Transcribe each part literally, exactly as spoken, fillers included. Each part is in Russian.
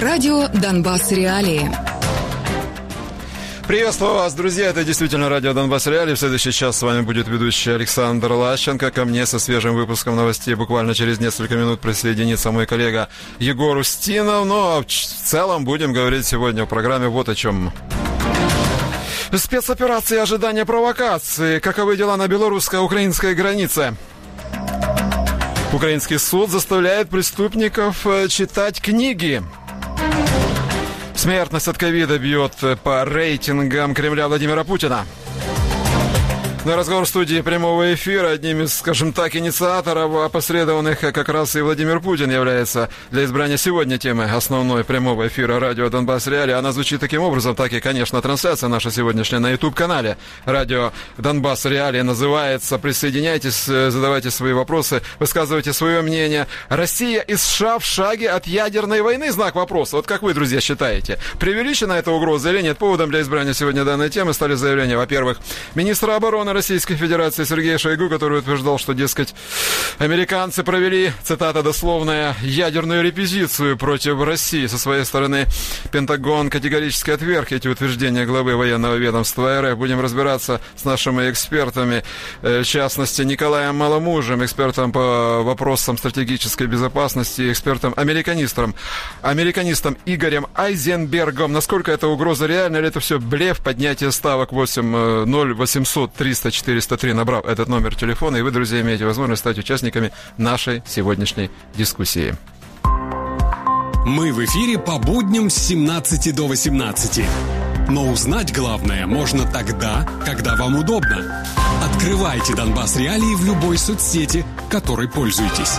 Радио «Донбасс. Реалии». Приветствую вас, друзья. Это действительно радио «Донбасс. Реалии». В следующий час с вами будет ведущий Александр Лащенко. Ко мне со свежим выпуском новостей буквально через несколько минут присоединится мой коллега Егор Устинов. Но в целом будем говорить сегодня в программе вот о чем. Спецоперации, ожидания провокации. Каковы дела на белорусско-украинской границе? Украинский суд заставляет преступников читать книги. Смертность от ковида бьет по рейтингам Кремля Владимира Путина. На разговор в студии прямого эфира одним из, скажем так, инициаторов, опосредованных как раз и Владимир Путин является для избрания сегодня темы основной прямого эфира радио «Донбасс. Реалии». Она звучит таким образом, так и, конечно, трансляция наша сегодняшняя на YouTube-канале радио «Донбасс. Реалии» называется. Присоединяйтесь, задавайте свои вопросы, высказывайте свое мнение. Россия и США в шаге от ядерной войны? Знак вопроса. Вот как вы, друзья, считаете? Преувеличена эта угроза или нет? Поводом для избрания сегодня данной темы стали заявления, во-первых, министра обороны Российской Федерации Сергея Шойгу, который утверждал, что, дескать, американцы провели, цитата дословная, ядерную репетицию против России. Со своей стороны Пентагон категорически отверг эти утверждения главы военного ведомства РФ. Будем разбираться с нашими экспертами, в частности, Николаем Маломужем, экспертом по вопросам стратегической безопасности, экспертом-американистом, американистом Игорем Айзенбергом. Насколько эта угроза реальна, или это все блеф, поднятие ставок восемь ноль восемьсот триста четыреста три, набрав этот номер телефона, и вы, друзья, имеете возможность стать участниками нашей сегодняшней дискуссии. Мы в эфире по будням с семнадцати до восемнадцати. Но узнать главное можно тогда, когда вам удобно. Открывайте «Донбасс. Реалии» в любой соцсети, которой пользуетесь.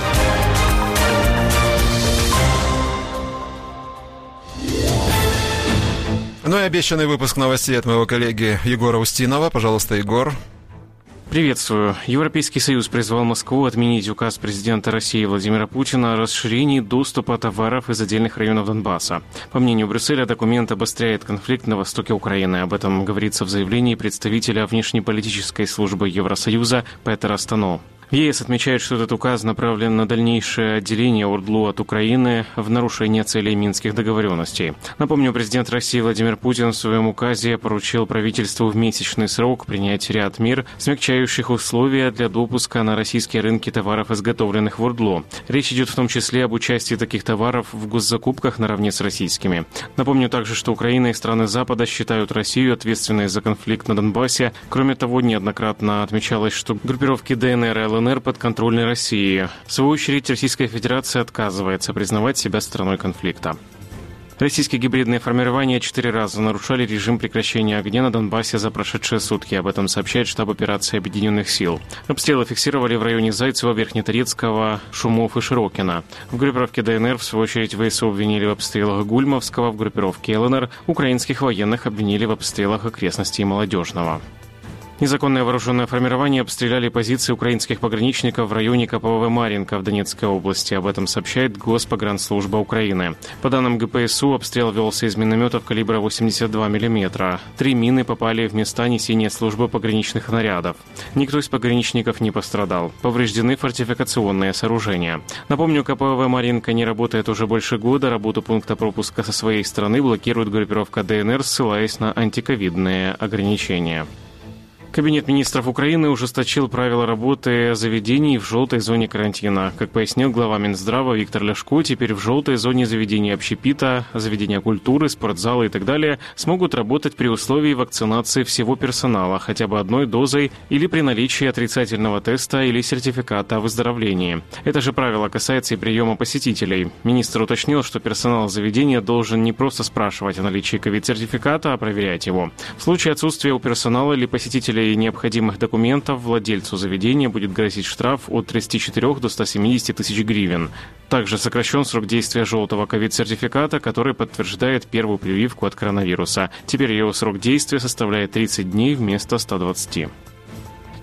Ну и обещанный выпуск новостей от моего коллеги Егора Устинова. Пожалуйста, Егор. Приветствую. Европейский Союз призвал Москву отменить указ президента России Владимира Путина о расширении доступа товаров из отдельных районов Донбасса. По мнению Брюсселя, документ обостряет конфликт на востоке Украины. Об этом говорится в заявлении представителя внешнеполитической службы Евросоюза Петера Стано. В ЕС отмечают, что этот указ направлен на дальнейшее отделение ОРДЛУ от Украины в нарушение целей Минских договоренностей. Напомню, президент России Владимир Путин в своем указе поручил правительству в месячный срок принять ряд мер, смягчающих условия для допуска на российские рынки товаров, изготовленных в ОРДЛУ. Речь идет в том числе об участии таких товаров в госзакупках наравне с российскими. Напомню также, что Украина и страны Запада считают Россию ответственной за конфликт на Донбассе. Кроме того, неоднократно отмечалось, что группировки ДНР и ЛНР подконтрольны России. В свою очередь, Российская Федерация отказывается признавать себя стороной конфликта. Российские гибридные формирования четыре раза нарушали режим прекращения огня на Донбассе за прошедшие сутки. Об этом сообщает штаб операции Объединенных сил. Обстрелы фиксировали в районе Зайцева, Верхнеторецкого, Шумов и Широкино. В группировке ДНР, в свою очередь, ВСУ обвинили в обстрелах Гульмовского, в группировке ЛНР украинских военных обвинили в обстрелах окрестностей Молодежного. Незаконное вооруженное формирование обстреляли позиции украинских пограничников в районе Ка Пэ Вэ Марьинка в Донецкой области. Об этом сообщает Госпогранслужба Украины. По данным Гэ Пэ Эс У, обстрел велся из минометов калибра восемьдесят два миллиметра. Три мины попали в места несения службы пограничных нарядов. Никто из пограничников не пострадал. Повреждены фортификационные сооружения. Напомню, Ка Пэ Вэ Марьинка не работает уже больше года. Работу пункта пропуска со своей стороны блокирует группировка ДНР, ссылаясь на антиковидные ограничения. Кабинет министров Украины ужесточил правила работы заведений в желтой зоне карантина. Как пояснил глава Минздрава Виктор Ляшко, теперь в желтой зоне заведения общепита, заведения культуры, спортзалы и так далее смогут работать при условии вакцинации всего персонала хотя бы одной дозой или при наличии отрицательного теста или сертификата о выздоровлении. Это же правило касается и приема посетителей. Министр уточнил, что персонал заведения должен не просто спрашивать о наличии ковид-сертификата, а проверять его. В случае отсутствия у персонала или посетителей необходимых документов владельцу заведения будет грозить штраф от тридцати четырёх до ста семидесяти тысяч гривен. Также сокращен срок действия желтого ковид-сертификата, который подтверждает первую прививку от коронавируса. Теперь его срок действия составляет тридцать дней вместо ста двадцати.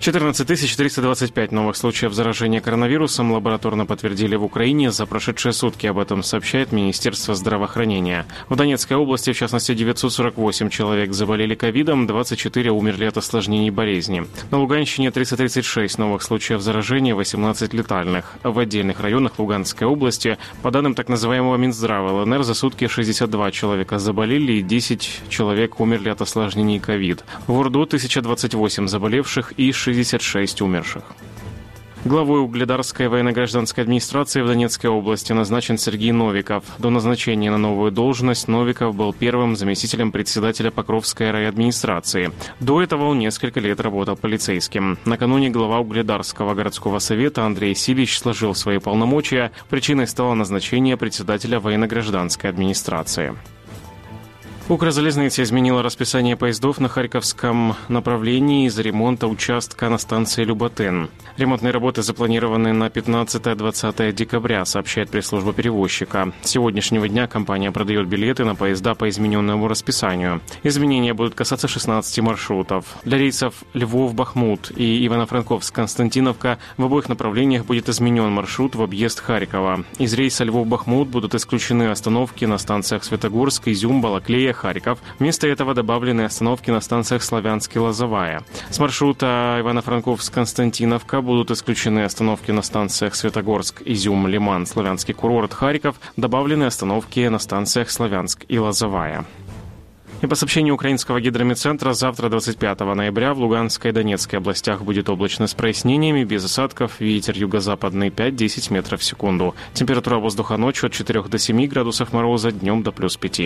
четырнадцать тысяч триста двадцать пять новых случаев заражения коронавирусом лабораторно подтвердили в Украине за прошедшие сутки. Об этом сообщает Министерство здравоохранения. В Донецкой области, в частности, девятьсот сорок восемь человек заболели ковидом, двадцать четыре умерли от осложнений болезни. На Луганщине триста тридцать шесть новых случаев заражения, восемнадцать летальных. В отдельных районах Луганской области, по данным так называемого Минздрава ЛНР, за сутки шестьдесят два человека заболели и десять человек умерли от осложнений ковид. В Орду тысяча двадцать восемь заболевших и шестьдесят шесть умерших. Главой Угледарской военно-гражданской администрации в Донецкой области назначен Сергей Новиков. До назначения на новую должность Новиков был первым заместителем председателя Покровской райадминистрации. До этого он несколько лет работал полицейским. Накануне глава Угледарского городского совета Андрей Силич сложил свои полномочия. Причиной стало назначение председателя военно-гражданской администрации. Укрзалезница изменила расписание поездов на Харьковском направлении из-за ремонта участка на станции Люботен. Ремонтные работы запланированы на пятнадцатое-двадцатое декабря, сообщает пресс-служба перевозчика. С сегодняшнего дня компания продает билеты на поезда по измененному расписанию. Изменения будут касаться шестнадцати маршрутов. Для рейсов Львов-Бахмут и Ивано-Франковск-Константиновка в обоих направлениях будет изменен маршрут в объезд Харькова. Из рейса Львов-Бахмут будут исключены остановки на станциях Светогорск, Изюм, Балаклея, Харьков. Вместо этого добавлены остановки на станциях Славянск и Лозовая. С маршрута Ивано-Франковск-Константиновка будут исключены остановки на станциях Светогорск, Изюм, Лиман, Славянский курорт, Харьков. Добавлены остановки на станциях Славянск и Лозовая. И по сообщению украинского гидрометцентра, завтра, двадцать пятого ноября, в Луганской и Донецкой областях будет облачно с прояснениями, без осадков, ветер юго-западный пять-десять метров в секунду. Температура воздуха ночью от четырёх до семи градусов мороза, днем до плюс пяти.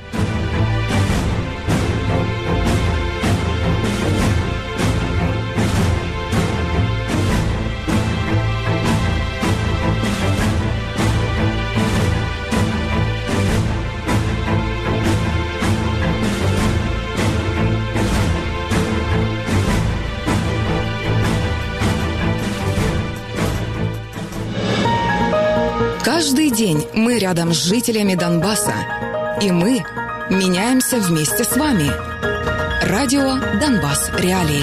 Каждый день мы рядом с жителями Донбасса. И мы меняемся вместе с вами. Радио «Донбасс. Реалии».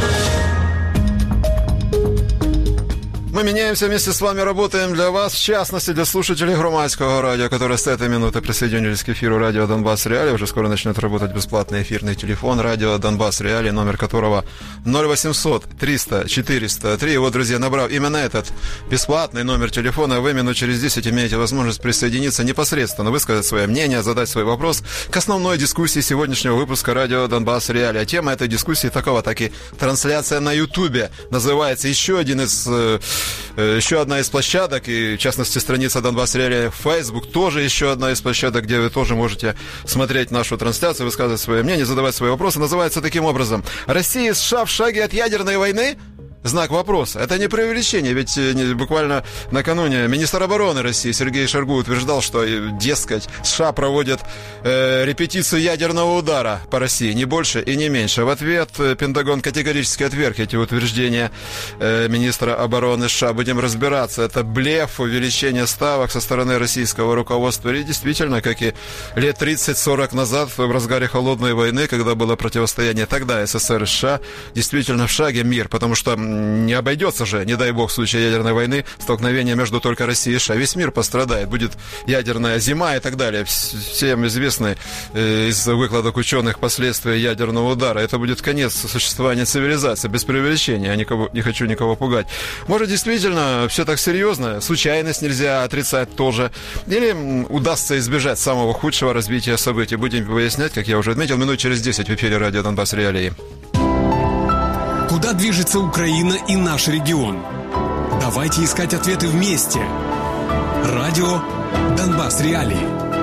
Мы меняемся вместе с вами, работаем для вас, в частности, для слушателей Громадского радио, которые с этой минуты присоединились к эфиру радио «Донбасс Реалии». Уже скоро начнет работать бесплатный эфирный телефон радио «Донбасс Реалии», номер которого ноль восемьсот триста четыреста три. И вот, друзья, набрав именно этот бесплатный номер телефона, вы минут через десять имеете возможность присоединиться непосредственно, высказать свое мнение, задать свой вопрос к основной дискуссии сегодняшнего выпуска радио «Донбасс Реалии». А тема этой дискуссии такова, так и трансляция на Ютубе. Называется еще один из... Еще одна из площадок, и в частности страница Донбасс Реалии в Facebook, тоже еще одна из площадок, где вы тоже можете смотреть нашу трансляцию, высказывать свое мнение, задавать свои вопросы. Называется таким образом: «Россия и США в шаге от ядерной войны?» Знак вопроса. Это не преувеличение, ведь буквально накануне министр обороны России Сергей Шойгу утверждал, что, дескать, США проводят э, репетицию ядерного удара по России, не больше и не меньше. В ответ Пентагон категорически отверг эти утверждения э, министра обороны США. Будем разбираться. Это блеф, увеличение ставок со стороны российского руководства. И действительно, как и лет тридцать-сорок назад, в разгаре холодной войны, когда было противостояние тогда СССР и США, действительно в шаге мир, потому что не обойдется же, не дай бог, в случае ядерной войны, столкновение между только Россией и США. Весь мир пострадает, будет ядерная зима и так далее. Всем известны э, из выкладок ученых последствия ядерного удара. Это будет конец существования цивилизации, без преувеличения. Я никого, не хочу никого пугать. Может, действительно, все так серьезно, случайность нельзя отрицать тоже. Или удастся избежать самого худшего развития событий. Будем выяснять, как я уже отметил, минут через десять в эфире радио «Донбасс Реалии». Куда движется Украина и наш регион? Давайте искать ответы вместе. Радио «Донбасс Реалии».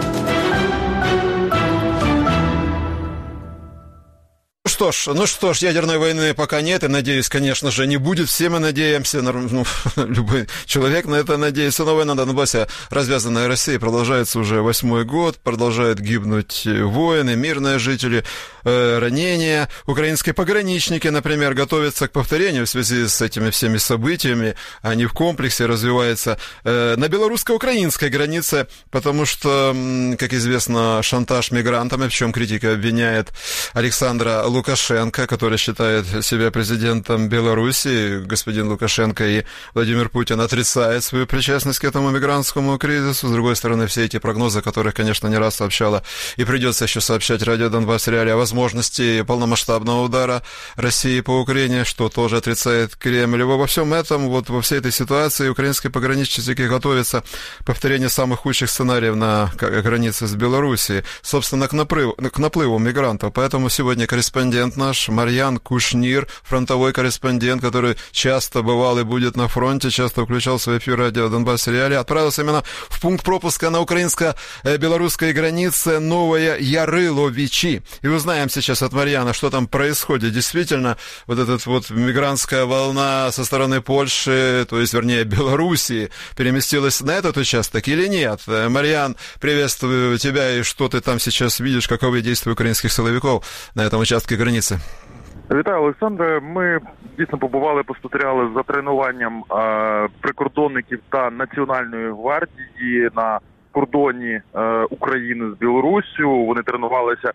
Что ж, ну что ж, ядерной войны пока нет, и, надеюсь, конечно же, не будет. Все мы надеемся, ну, любой человек на это надеется. Но война на Донбассе, развязанная Россией, продолжается уже восьмой год, продолжают гибнуть воины, мирные жители, э, ранения. Украинские пограничники, например, готовятся к повторению в связи с этими всеми событиями. Они в комплексе развиваются э, на белорусско-украинской границе, потому что, как известно, шантаж мигрантами, в чем критика обвиняет Александра Лукашенко, Лукашенко, который считает себя президентом Беларуси. Господин Лукашенко и Владимир Путин отрицают свою причастность к этому мигрантскому кризису. С другой стороны, все эти прогнозы, которых, конечно, не раз сообщала и придется еще сообщать радио Донбасс Реалии о возможности полномасштабного удара России по Украине, что тоже отрицает Кремль. И во всем этом, вот во всей этой ситуации украинские пограничники готовятся к повторению самых худших сценариев на границе с Белоруссией, собственно, к наплыву, к наплыву мигрантов. Поэтому сегодня корреспондент наш Марьян Кушнир, фронтовой корреспондент, который часто бывал и будет на фронте, часто включал в свой эфир радио Донбасс Реалии, отправился именно в пункт пропуска на украинско-белорусской границе Новая Ярыловичи. И узнаем сейчас от Марьяна, что там происходит. Действительно, вот эта вот мигрантская волна со стороны Польши, то есть, вернее, Белоруссии, переместилась на этот участок или нет? Марьян, приветствую тебя, и что ты там сейчас видишь, каковы действия украинских силовиков на этом участке границы? Вітаю, Олександре. Ми дійсно побували, спостерігали за тренуванням е, прикордонників та Національної гвардії на кордоні е, України з Білоруссю. Вони тренувалися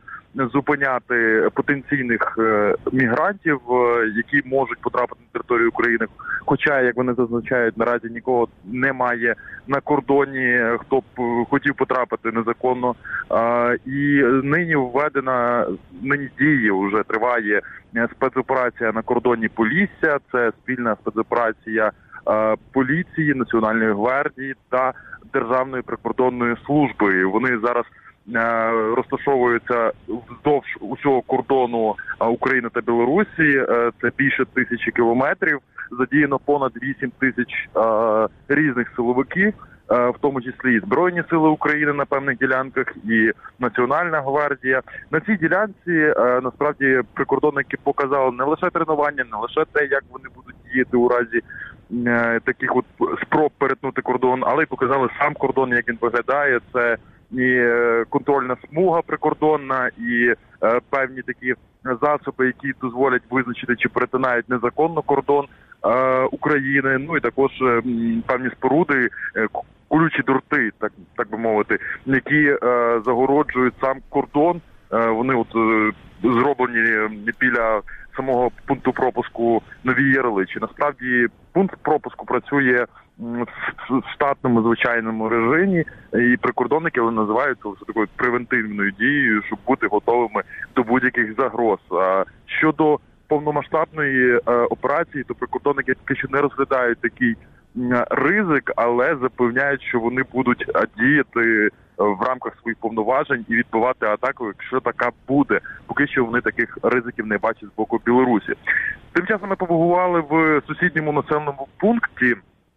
зупиняти потенційних е, мігрантів, е, які можуть потрапити на територію України. Хоча, як вони зазначають, наразі нікого немає на кордоні, хто б хотів потрапити незаконно. Е, і нині введена, нині діє, вже триває спецоперація на кордоні Полісся. Це спільна спецоперація е, поліції, Національної гвардії та Державної прикордонної служби. Вони зараз е, розташовуються вздовж усього кордону України та Білорусі. Е, це більше тисячі кілометрів. Задіяно понад вісім тисяч е, різних силовиків, е, в тому числі і Збройні сили України на певних ділянках, і Національна гвардія. На цій ділянці е, насправді прикордонники показали не лише тренування, не лише те, як вони будуть діяти у разі таких от спроб перетнути кордон, але й показали сам кордон, як він виглядає. Це і контрольна смуга прикордонна, і е, певні такі засоби, які дозволять визначити, чи перетинають незаконно кордон е, України. Ну і також е, певні споруди, е, колючі дроти, так, так би мовити, які е, загороджують сам кордон. Е, вони от е, зроблені біля самого пункту пропуску Нові Яриличі. Насправді пункт пропуску працює в штатному звичайному режимі, і прикордонники вони називають це такою превентивною дією, щоб бути готовими до будь-яких загроз. А щодо повномасштабної е, операції, то прикордонники поки що не розглядають такий ризик, але запевняють, що вони будуть діяти в рамках своїх повноважень і відбивати атаку, якщо така буде. Поки що вони таких ризиків не бачать з боку Білорусі. Тим часом ми побували в сусідньому населеному пункті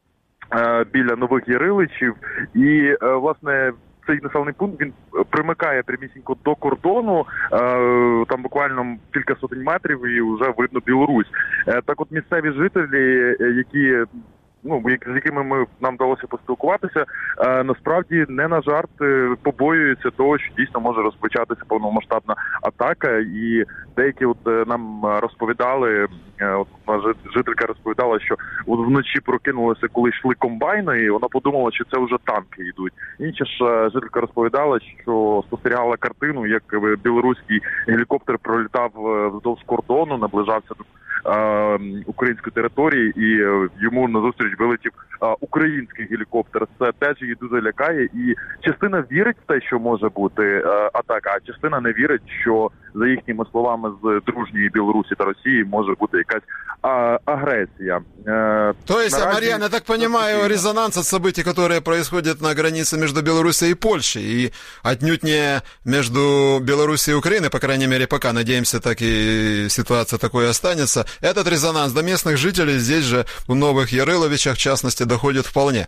е, біля Нових Яриличів, і, е, власне, цей населений пункт, він примикає прямісінько до кордону, е, там буквально кілька сотень метрів, і вже видно Білорусь. Е, так от місцеві жителі, які ну, з якими ми, нам вдалося поспілкуватися, е, насправді не на жарт побоюються того, що дійсно може розпочатися повномасштабна атака. І деякі от е, нам розповідали, е, от жителька розповідала, що от вночі прокинулися, коли йшли комбайни, і вона подумала, що це вже танки йдуть. Інша ж е, жителька розповідала, що спостерігала картину, як білоруський гелікоптер пролітав вздовж кордону, наближався до української території, і йому назустріч вилетів український гелікоптер. Це теж її дуже лякає, і частина вірить в те, що може бути атака, а частина не вірить, що, за їхніми словами, з дружньої Білорусі та Росії може бути якась а, агрессия. То есть, Наразі... Марьян, я так понимаю, резонанс от событий, которые происходят на границе между Белоруссией и Польшей, и отнюдь не между Белоруссией и Украиной, по крайней мере, пока, надеемся, так и ситуация такой останется. Этот резонанс до местных жителей здесь же, в Новых Яриловичах, в частности, доходит вполне.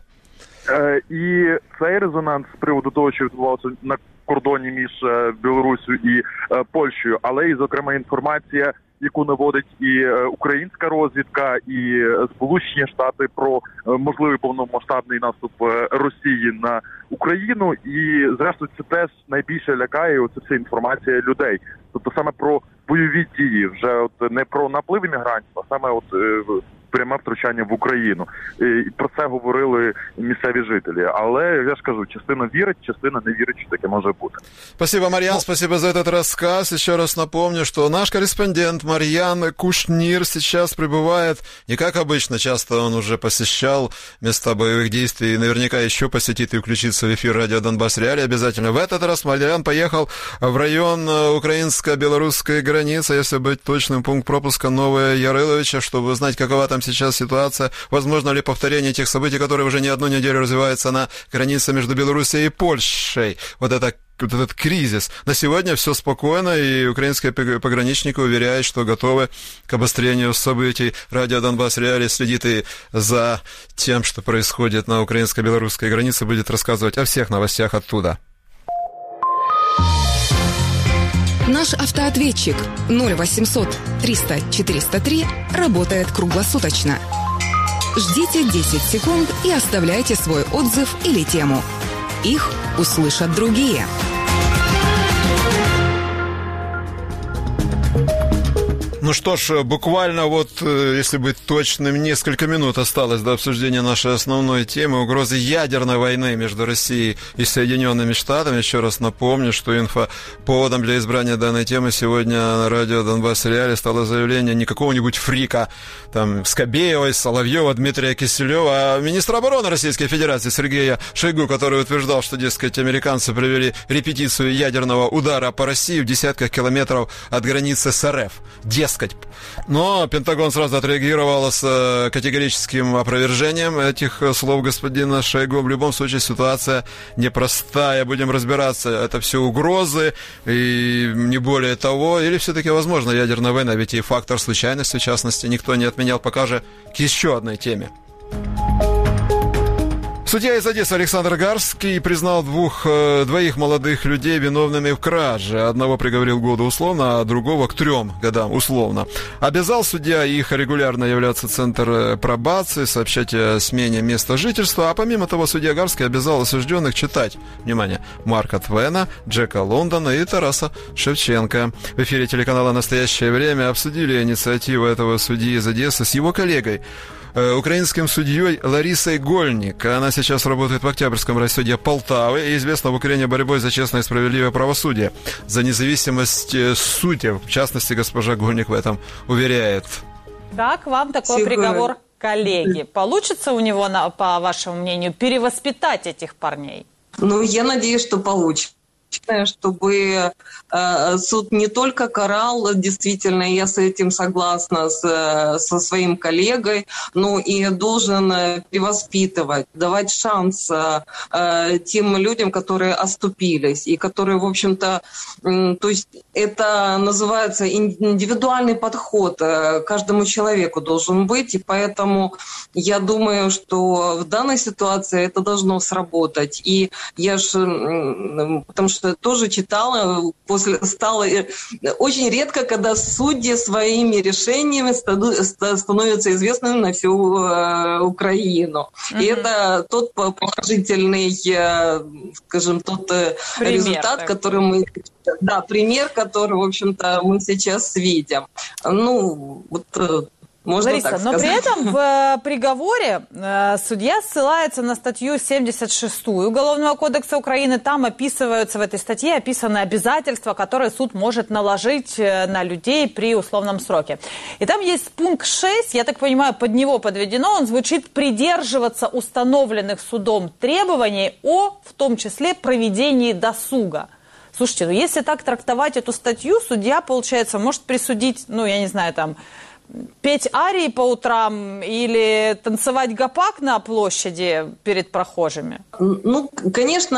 І цей резонанс з приводу того, що відбувалося на кордоні між Білоруссю і Польщею, але і, зокрема, інформація, яку наводить і українська розвідка, і Сполучені Штати про можливий повномасштабний наступ Росії на Україну. І, зрештою, це теж найбільше лякає, оця вся інформація людей. тобто саме про бойові дії, вже от не про наплив іммігрантів, а саме от пряме втручання в Україну. І про це говорили місцеві жителі. Але, я ж кажу, частина вірить, частина не вірить, що таке може бути. Спасибо, Марьян, спасибо за этот рассказ. Еще раз напомню, что наш корреспондент Марьян Кушнир сейчас пребывает, не как обычно, часто он уже посещал места боевых действий и наверняка еще посетит и включится в эфир радио Донбасс Реалии обязательно. В этот раз Марьян поехал в район украинско-белорусской границы, если быть точным, пункт пропуска Новое Ярыловича, чтобы узнать, какова там сейчас ситуация, возможно ли повторение тех событий, которые уже не одну неделю развиваются на границе между Белоруссией и Польшей. Вот это вот этот кризис. На сегодня все спокойно, и украинские пограничники уверяют, что готовы к обострению событий. Радио Донбасс Реалии следит и за тем, что происходит на украинско-белорусской границе, будет рассказывать о всех новостях оттуда. Наш автоответчик ноль восемьсот триста четыреста три работает круглосуточно. Ждите десять секунд и оставляйте свой отзыв или тему. Их услышат другие. Ну что ж, буквально вот, если быть точным, несколько минут осталось до обсуждения нашей основной темы — угрозы ядерной войны между Россией и Соединенными Штатами. Еще раз напомню, что инфоповодом для избрания данной темы сегодня на радио Донбасс Реалии стало заявление не какого-нибудь фрика, там, Скобеева, Соловьева, Дмитрия Киселева, а министра обороны Российской Федерации Сергея Шойгу, который утверждал, что, дескать, американцы провели репетицию ядерного удара по России в десятках километров от границы с РФ. Дескать. Но Пентагон сразу отреагировал с категорическим опровержением этих слов господина Шойгу. В любом случае ситуация непростая. Будем разбираться, это все угрозы и не более того. Или все-таки возможно ядерная война? Ведь и фактор случайности, в частности, никто не отменял. Пока же к еще одной теме. Судья из Одессы Александр Гарский признал двух, двоих молодых людей виновными в краже. Одного приговорил к году условно, а другого к трем годам условно. Обязал судья их регулярно являться в центр пробации, сообщать о смене места жительства. А помимо того, судья Гарский обязал осужденных читать, внимание, Марка Твена, Джека Лондона и Тараса Шевченко. В эфире телеканала «Настоящее время» обсудили инициативу этого судьи из Одессы с его коллегой, украинским судьей Ларисой Гольник. Она сейчас работает в Октябрьском райсуде Полтавы и известна в Украине борьбой за честное и справедливое правосудие, за независимость судей. В частности, госпожа Гольник в этом уверяет. Как вам такой Всего... приговор, коллеги? Получится у него, по вашему мнению, перевоспитать этих парней? Ну, я надеюсь, что получится. Чтобы э, суд не только карал, действительно, я с этим согласна с, со своим коллегой, но и должен перевоспитывать, давать шанс э, тем людям, которые оступились, и которые, в общем-то, э, то есть это называется индивидуальный подход к каждому человеку должен быть, и поэтому я думаю, что в данной ситуации это должно сработать. И я же, э, потому что тоже читала, после стало очень редко, когда судьи своими решениями становятся известными на всю э, Украину. Mm-hmm. И это тот положительный, э, скажем, тот э, результат, такой. который мы, да, пример, который, в общем-то, мы сейчас видим. Ну, вот. Э, Можно Лариса, так но сказать. при этом в приговоре судья ссылается на статью семьдесят шестую Уголовного кодекса Украины. Там описываются, в этой статье описаны обязательства, которые суд может наложить на людей при условном сроке. И там есть пункт шесть, я так понимаю, под него подведено, он звучит: придерживаться установленных судом требований о, в том числе, проведении досуга. Слушайте, ну если так трактовать эту статью, судья, получается, может присудить, ну, я не знаю, там, петь арии по утрам или танцевать гопак на площади перед прохожими? Ну, конечно,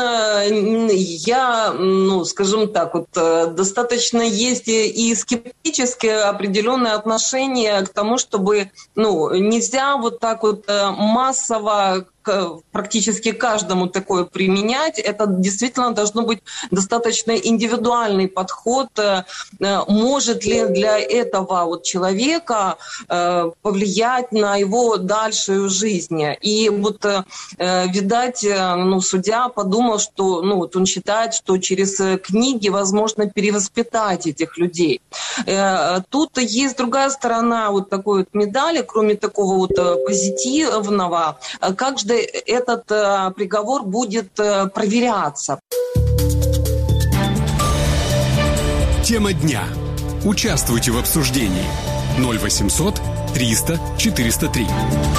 я, ну, скажем так, вот достаточно есть и скептическое определенное отношение к тому, чтобы, ну, нельзя вот так вот массово практически каждому такое применять. Это действительно должно быть достаточно индивидуальный подход. Может ли для этого вот человека повлиять на его дальшую жизнь? И вот, видать, ну, судья подумал, что, ну, вот он считает, что через книги возможно перевоспитать этих людей. Тут есть другая сторона вот такой вот медали, кроме такого вот позитивного. Как же этот приговор будет проверяться? Тема дня. Участвуйте в обсуждении. ноль восемьсот триста четыреста три.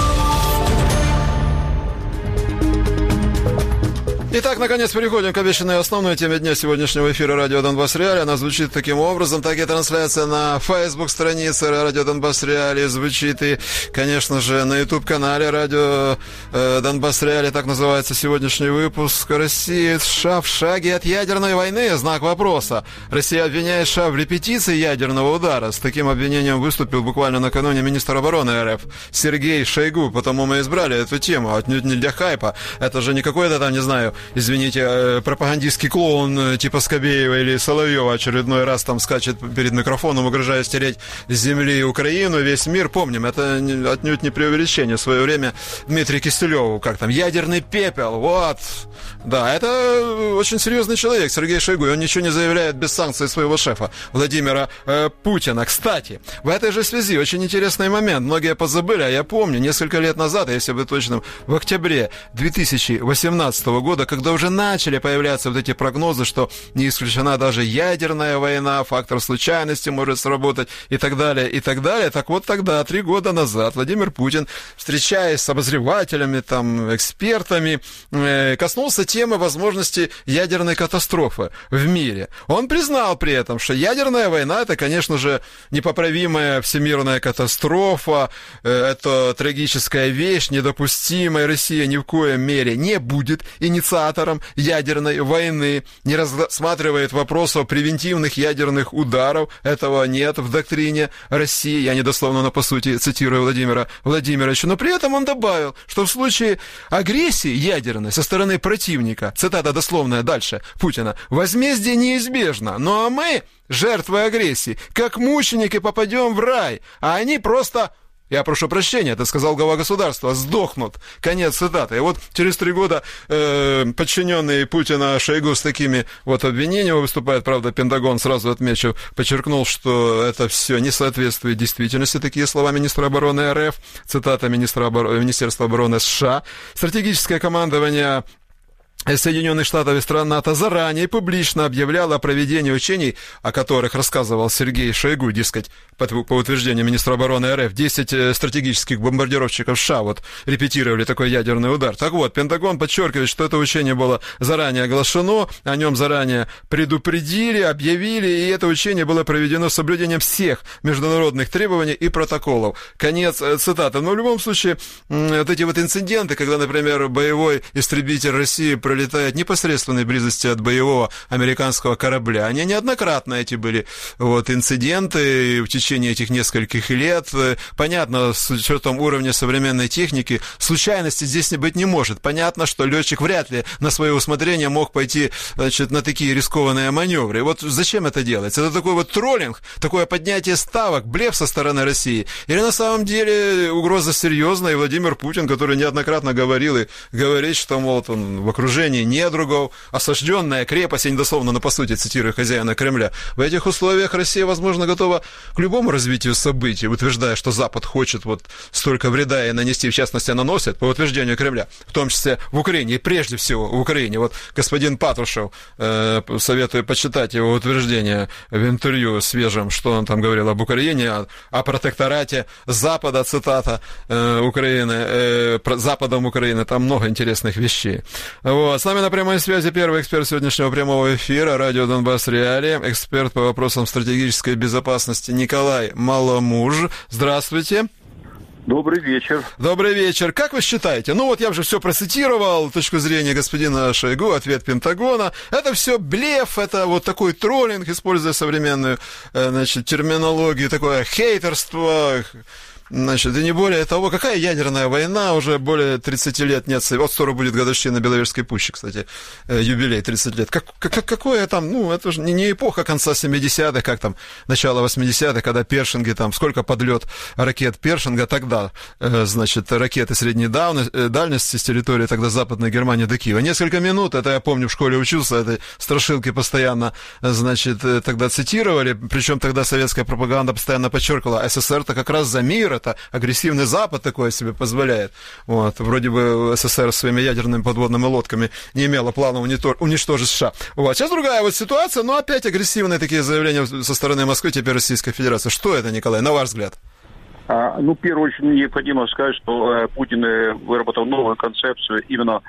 Итак, наконец переходим к обещанной основной теме дня сегодняшнего эфира «Радио Донбасс Реалии». Она звучит таким образом. Так и трансляция на Facebook-странице «Радио Донбасс Реалии» звучит. И, конечно же, на YouTube-канале «Радио э, Донбасс Реалии». Так называется сегодняшний выпуск. Россия и США в шаге от ядерной войны. Знак вопроса. Россия обвиняет США в репетиции ядерного удара. С таким обвинением выступил буквально накануне министр обороны РФ Сергей Шойгу. Потому мы избрали эту тему. Отнюдь не для хайпа. Это же не какой-то там, не знаю, извините, пропагандистский клоун типа Скобеева или Соловьева очередной раз там скачет перед микрофоном, угрожая стереть с земли Украину, весь мир. Помним, это отнюдь не преувеличение. В свое время Дмитрий Киселев, как там, ядерный пепел, вот. Да, это очень серьезный человек, Сергей Шойгу, и он ничего не заявляет без санкций своего шефа Владимира э, Путина. Кстати, в этой же связи очень интересный момент. Многие позабыли, а я помню, несколько лет назад, если быть точным, в октябре две тысячи восемнадцатого года, когда уже начали появляться вот эти прогнозы, что не исключена даже ядерная война, фактор случайности может сработать и так далее, и так далее. Так вот тогда, три года назад, Владимир Путин, встречаясь с обозревателями, там, экспертами, э, коснулся темы возможности ядерной катастрофы в мире. Он признал при этом, что ядерная война — это, конечно же, непоправимая всемирная катастрофа, э, это трагическая вещь, недопустимая. Россия ни в коем мере не будет инициатором ядерной войны, не рассматривает вопрос о превентивных ядерных ударов. Этого нет в доктрине России. Я недословно, но по сути цитирую Владимира Владимировича. Но при этом он добавил, что в случае агрессии ядерной со стороны противника, цитата дословная дальше Путина, возмездие неизбежно. Ну а мы, жертвы агрессии, как мученики попадем в рай, а они просто... Я прошу прощения, это сказал глава государства, сдохнут. Конец цитаты. И вот через три года э, подчиненный Путина Шойгу с такими вот обвинениями выступает. Правда, Пентагон, сразу отмечу, подчеркнул, что это все не соответствует действительности. Такие слова министра обороны РФ. Цитата министра обор... Министерства обороны США. Стратегическое командование Соединенных Штатов и стран НАТО заранее публично объявляло о проведении учений, о которых рассказывал Сергей Шойгу, дескать, по, по утверждению министра обороны РФ, десять стратегических бомбардировщиков США вот репетировали такой ядерный удар. Так вот, Пентагон подчеркивает, что это учение было заранее оглашено, о нем заранее предупредили, объявили, и это учение было проведено с соблюдением всех международных требований и протоколов. Конец цитаты. Но в любом случае, вот эти вот инциденты, когда, например, боевой истребитель России пролетает в непосредственной близости от боевого американского корабля. Они неоднократно эти были вот, инциденты в течение этих нескольких лет. Понятно, с учетом уровня современной техники, случайности здесь быть не может. Понятно, что летчик вряд ли на свое усмотрение мог пойти, значит, на такие рискованные маневры. Вот зачем это делается? Это такой вот троллинг, такое поднятие ставок, блеф со стороны России? Или на самом деле угроза серьезная, и Владимир Путин, который неоднократно говорил и говорит, что, мол, он в окружении недругов, осажденная крепость, я недословно, но по сути цитирую хозяина Кремля. В этих условиях Россия, возможно, готова к любому развитию событий, утверждая, что Запад хочет вот столько вреда и нанести, в частности, наносит, по утверждению Кремля, в том числе в Украине, и прежде всего в Украине. Вот господин Патрушев, э, советую почитать его утверждение в интервью свежем, что он там говорил об Украине, о, о протекторате Запада, цитата, э, Украины, э, Западом Украины, там много интересных вещей. Вот. С нами на прямой связи первый эксперт сегодняшнего прямого эфира «Радио Донбасс Реалии», эксперт по вопросам стратегической безопасности Николай Маломуж. Здравствуйте. Добрый вечер. Добрый вечер. Как вы считаете? Ну вот я уже все процитировал, точку зрения господина Шойгу, ответ Пентагона. Это все блеф, это вот такой троллинг, используя современную, значит, терминологию, такое хейтерство. Значит, и не более того, какая ядерная война, уже более тридцать лет нет. Вот скоро будет годовщина Беловежской пущи, кстати, юбилей тридцать лет. Как, как, какое там, ну, это же не эпоха конца семидесятых, как там, начало восьмидесятых, когда Першинги, там, сколько подлет ракет Першинга, тогда, значит, ракеты средней дальности с территории тогда Западной Германии до Киева. Несколько минут, это я помню, в школе учился, этой страшилки постоянно, значит, тогда цитировали, причем тогда советская пропаганда постоянно подчеркивала, СССР-то как раз за мир, это агрессивный Запад такое себе позволяет. Вот. Вроде бы СССР своими ядерными подводными лодками не имела плана уничтожить США. Вот. Сейчас другая вот ситуация, но опять агрессивные такие заявления со стороны Москвы, теперь Российской Федерации. Что это, Николай, на ваш взгляд? А, ну, в первую очередь, необходимо сказать, что э, Путин э, выработал новую концепцию именно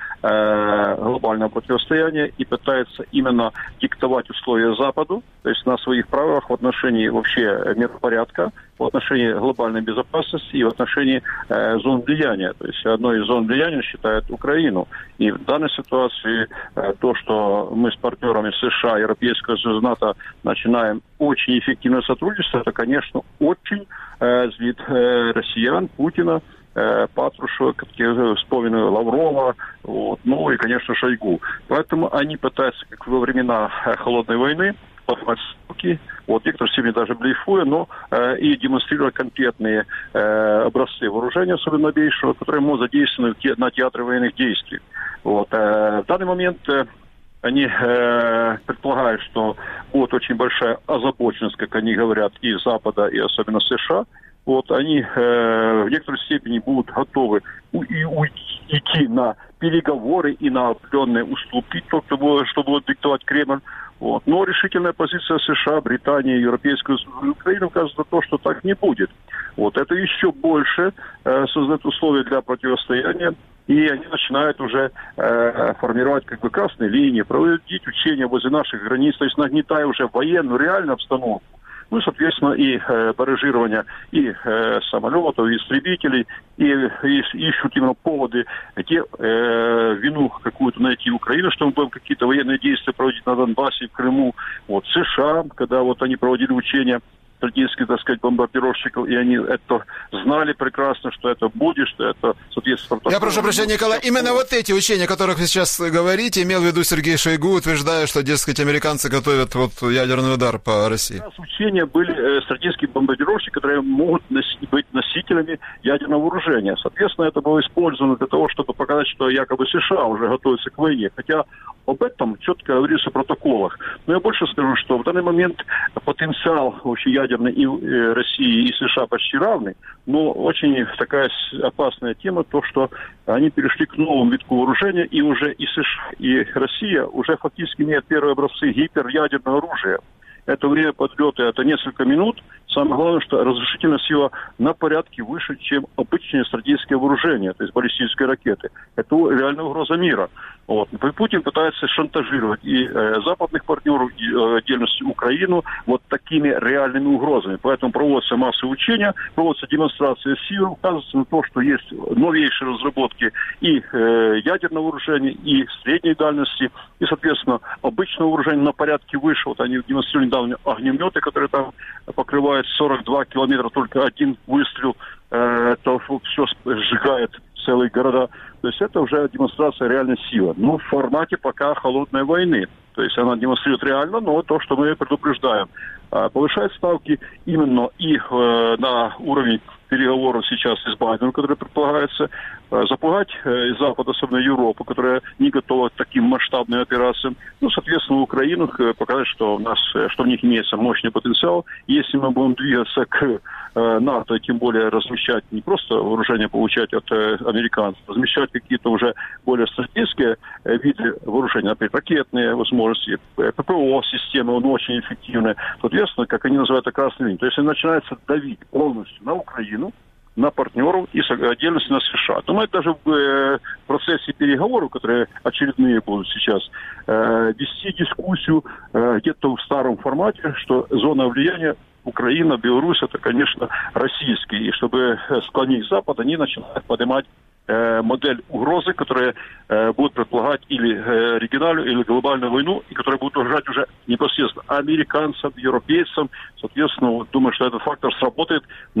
э, глобального противостояния и пытается именно диктовать условия Западу, то есть на своих правах в отношении вообще миропорядка, в отношении глобальной безопасности и в отношении э, зон влияния. То есть одной из зон влияния считает Украину. И в данной ситуации э, то, что мы с партнерами США, Европейского Союза, НАТО начинаем очень эффективное сотрудничество, это, конечно, очень э, злит э, россиян, Путина, э, Патрушева, как я вспоминаю, Лаврова, вот, ну и, конечно, Шойгу. Поэтому они пытаются, как во времена э, Холодной войны, поднимать ставки, вот, некоторые степени даже блефуя, но э, и демонстрируя конкретные э, образцы вооружения, особенно новейшего, которые могут задействованы на театре военных действий. Вот, э, в данный момент э, они э, предполагают, что будет очень большая озабоченность, как они говорят, и Запада, и особенно США. Вот, они э, в некоторой степени будут готовы у, и, у, идти на переговоры и на определенные уступки, то, что, что будет диктовать Кремль. Вот. Но решительная позиция США, Британии, Европейского Союза и Украины указывает на то, что так не будет. Вот. Это еще больше э, создает условия для противостояния, и они начинают уже э, формировать как бы красные линии, проводить учения возле наших границ, то есть нагнетая уже военную реальную обстановку. Ну и, соответственно, и э, баражирование и э, самолетов, и истребителей, и, и ищут именно поводы, где э, вину какую-то найти Украину, чтобы будем какие-то военные действия проводить на Донбассе, в Крыму. Вот США, когда вот они проводили учения стратегических, так сказать, бомбардировщиков, и они это знали прекрасно, что это будет, что это соответственно... Я прошу прощения, Николай, именно вот эти учения, о которых вы сейчас говорите, имел в виду Сергей Шойгу, утверждая, что, дескать, американцы готовят вот ядерный удар по России. У нас учения были э, стратегические бомбардировщики, которые могут носи- быть носителями ядерного вооружения. Соответственно, это было использовано для того, чтобы показать, что якобы США уже готовятся к войне. Хотя об этом четко говорится в протоколах. Но я больше скажу, что в данный момент потенциал вообще ядерный и России, и США почти равный, но очень такая опасная тема, то, что они перешли к новому витку вооружения, и уже и США, и Россия уже фактически имеют первые образцы гиперядерного оружия. Это время подлета, это несколько минут. Самое главное, что разрушительная сила на порядке выше, чем обычные стратегические вооружения, то есть баллистические ракеты. Это реальная угроза мира. Вот. Путин пытается шантажировать и э, западных партнеров, и э, отдельности Украину вот такими реальными угрозами. Поэтому проводятся массовые учения, проводятся демонстрации сил, указывается на то, что есть новейшие разработки и э, ядерного вооружения, и средней дальности, и, соответственно, обычного вооружения на порядке выше. Вот они демонстрировали недавно огнеметы, которые там покрывают сорок два километра, только один выстрел, э, это все сжигает целые города. То есть это уже демонстрация реальной силы. Ну, в формате пока холодной войны. То есть она демонстрирует реально, но то, что мы предупреждаем. Повышает ставки именно и э, на уровень переговоров сейчас с Байденом, который предполагается, э, запугать э, Запад, особенно Европу, которая не готова к таким масштабным операциям. Ну, соответственно, Украину э, показать, что у нас, э, что в них имеется мощный потенциал. Если мы будем двигаться к э, НАТО, тем более размещать не просто вооружение получать от э, американцев, размещать какие-то уже более стратегические э, виды вооружения, например, ракетные возможности, ППО-системы, он очень эффективная. Соответственно, как они называют, это красная линия. То есть начинается давить полностью на Украину, на партнеров и отдельности на США. Думаю, даже в э, процессе переговоров, которые очередные будут сейчас, э, вести дискуссию э, где-то в старом формате, что зона влияния Украина, Беларусь, это, конечно, российские. И чтобы склонить Запад, они начинают поднимать э, модель угрозы, которая э, будет предполагать или э, региональную, или глобальную войну, и которая будет угрожать уже непосредственно американцам, европейцам. Соответственно, вот, думаю, что этот фактор сработает на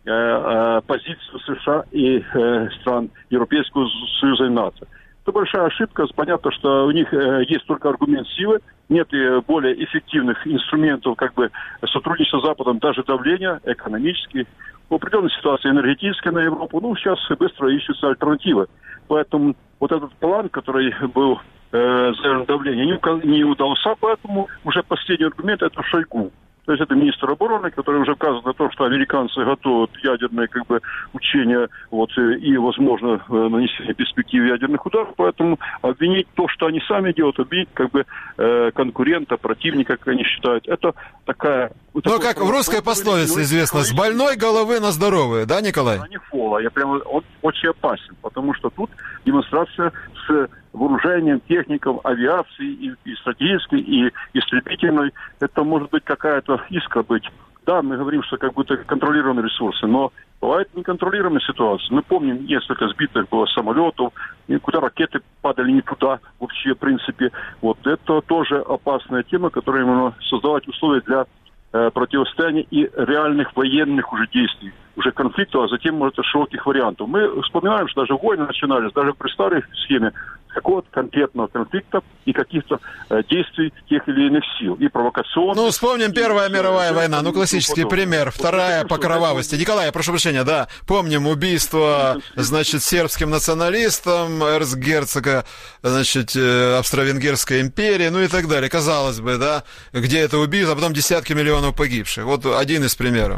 э, э, позицию США и э, стран Европейского Союза и НАТО. Это большая ошибка. Понятно, что у них э, есть только аргумент силы, нет и более эффективных инструментов как бы сотрудничества с Западом, даже давления экономических, в определенной ситуации энергетической на Европу. Ну, сейчас быстро ищутся альтернативы. Поэтому вот этот план, который был э, заявлен давление, не, не удался, поэтому уже последний аргумент – это Шойгу. То есть это министр обороны, который уже указывает на то, что американцы готовят ядерные как бы, учения вот, и, возможно, нанесение перспектив ядерных ударов. Поэтому обвинить то, что они сами делают, обвинить как бы, э, конкурента, противника, как они считают, это такая... Ну, как в русской пословице известно, с больной головы на здоровую, да, Николай? А не фола. Я прямо, он очень опасен, потому что тут демонстрация с вооружением, техником, авиации, и, и стратегической, и истребительной. Это может быть какая-то искра быть. Да, мы говорим, что как будто контролируемые ресурсы, но бывает неконтролируемая ситуация. Мы помним, несколько сбитых было самолетов, куда ракеты падали не туда вообще, в принципе. Вот это тоже опасная тема, которая именно создавать условия для э, противостояния и реальных военных уже действий, уже конфликтов, а затем, может, широких вариантов. Мы вспоминаем, что даже войны начинались, даже при старой схеме, какого-то конкретного конфликта и каких-то э, действий тех или иных сил. И провокационных. Ну, вспомним Первая мировая война. Ну, классический пример. Вторая по кровавости. Николай, я прошу прощения, да. Помним убийство, значит, сербским националистам, эрцгерцога, значит, Австро-Венгерской империи, ну и так далее. Казалось бы, да, где это убийство, а потом десятки миллионов погибших. Вот один из примеров.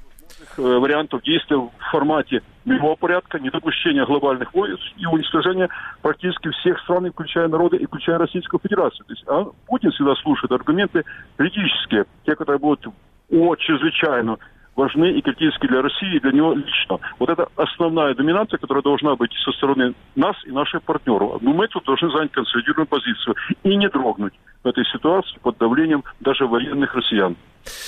Вариантов действия в формате мирового порядка, недопущения глобальных войн и уничтожения практически всех стран, включая народы и включая Российскую Федерацию. То есть а Путин всегда слушает аргументы критические, те, которые будут о, чрезвычайно важны и критически для России и для него лично. Вот это основная доминация, которая должна быть со стороны нас и наших партнеров. Но мы тут должны занять консолидированную позицию и не дрогнуть в этой ситуации под давлением даже военных россиян.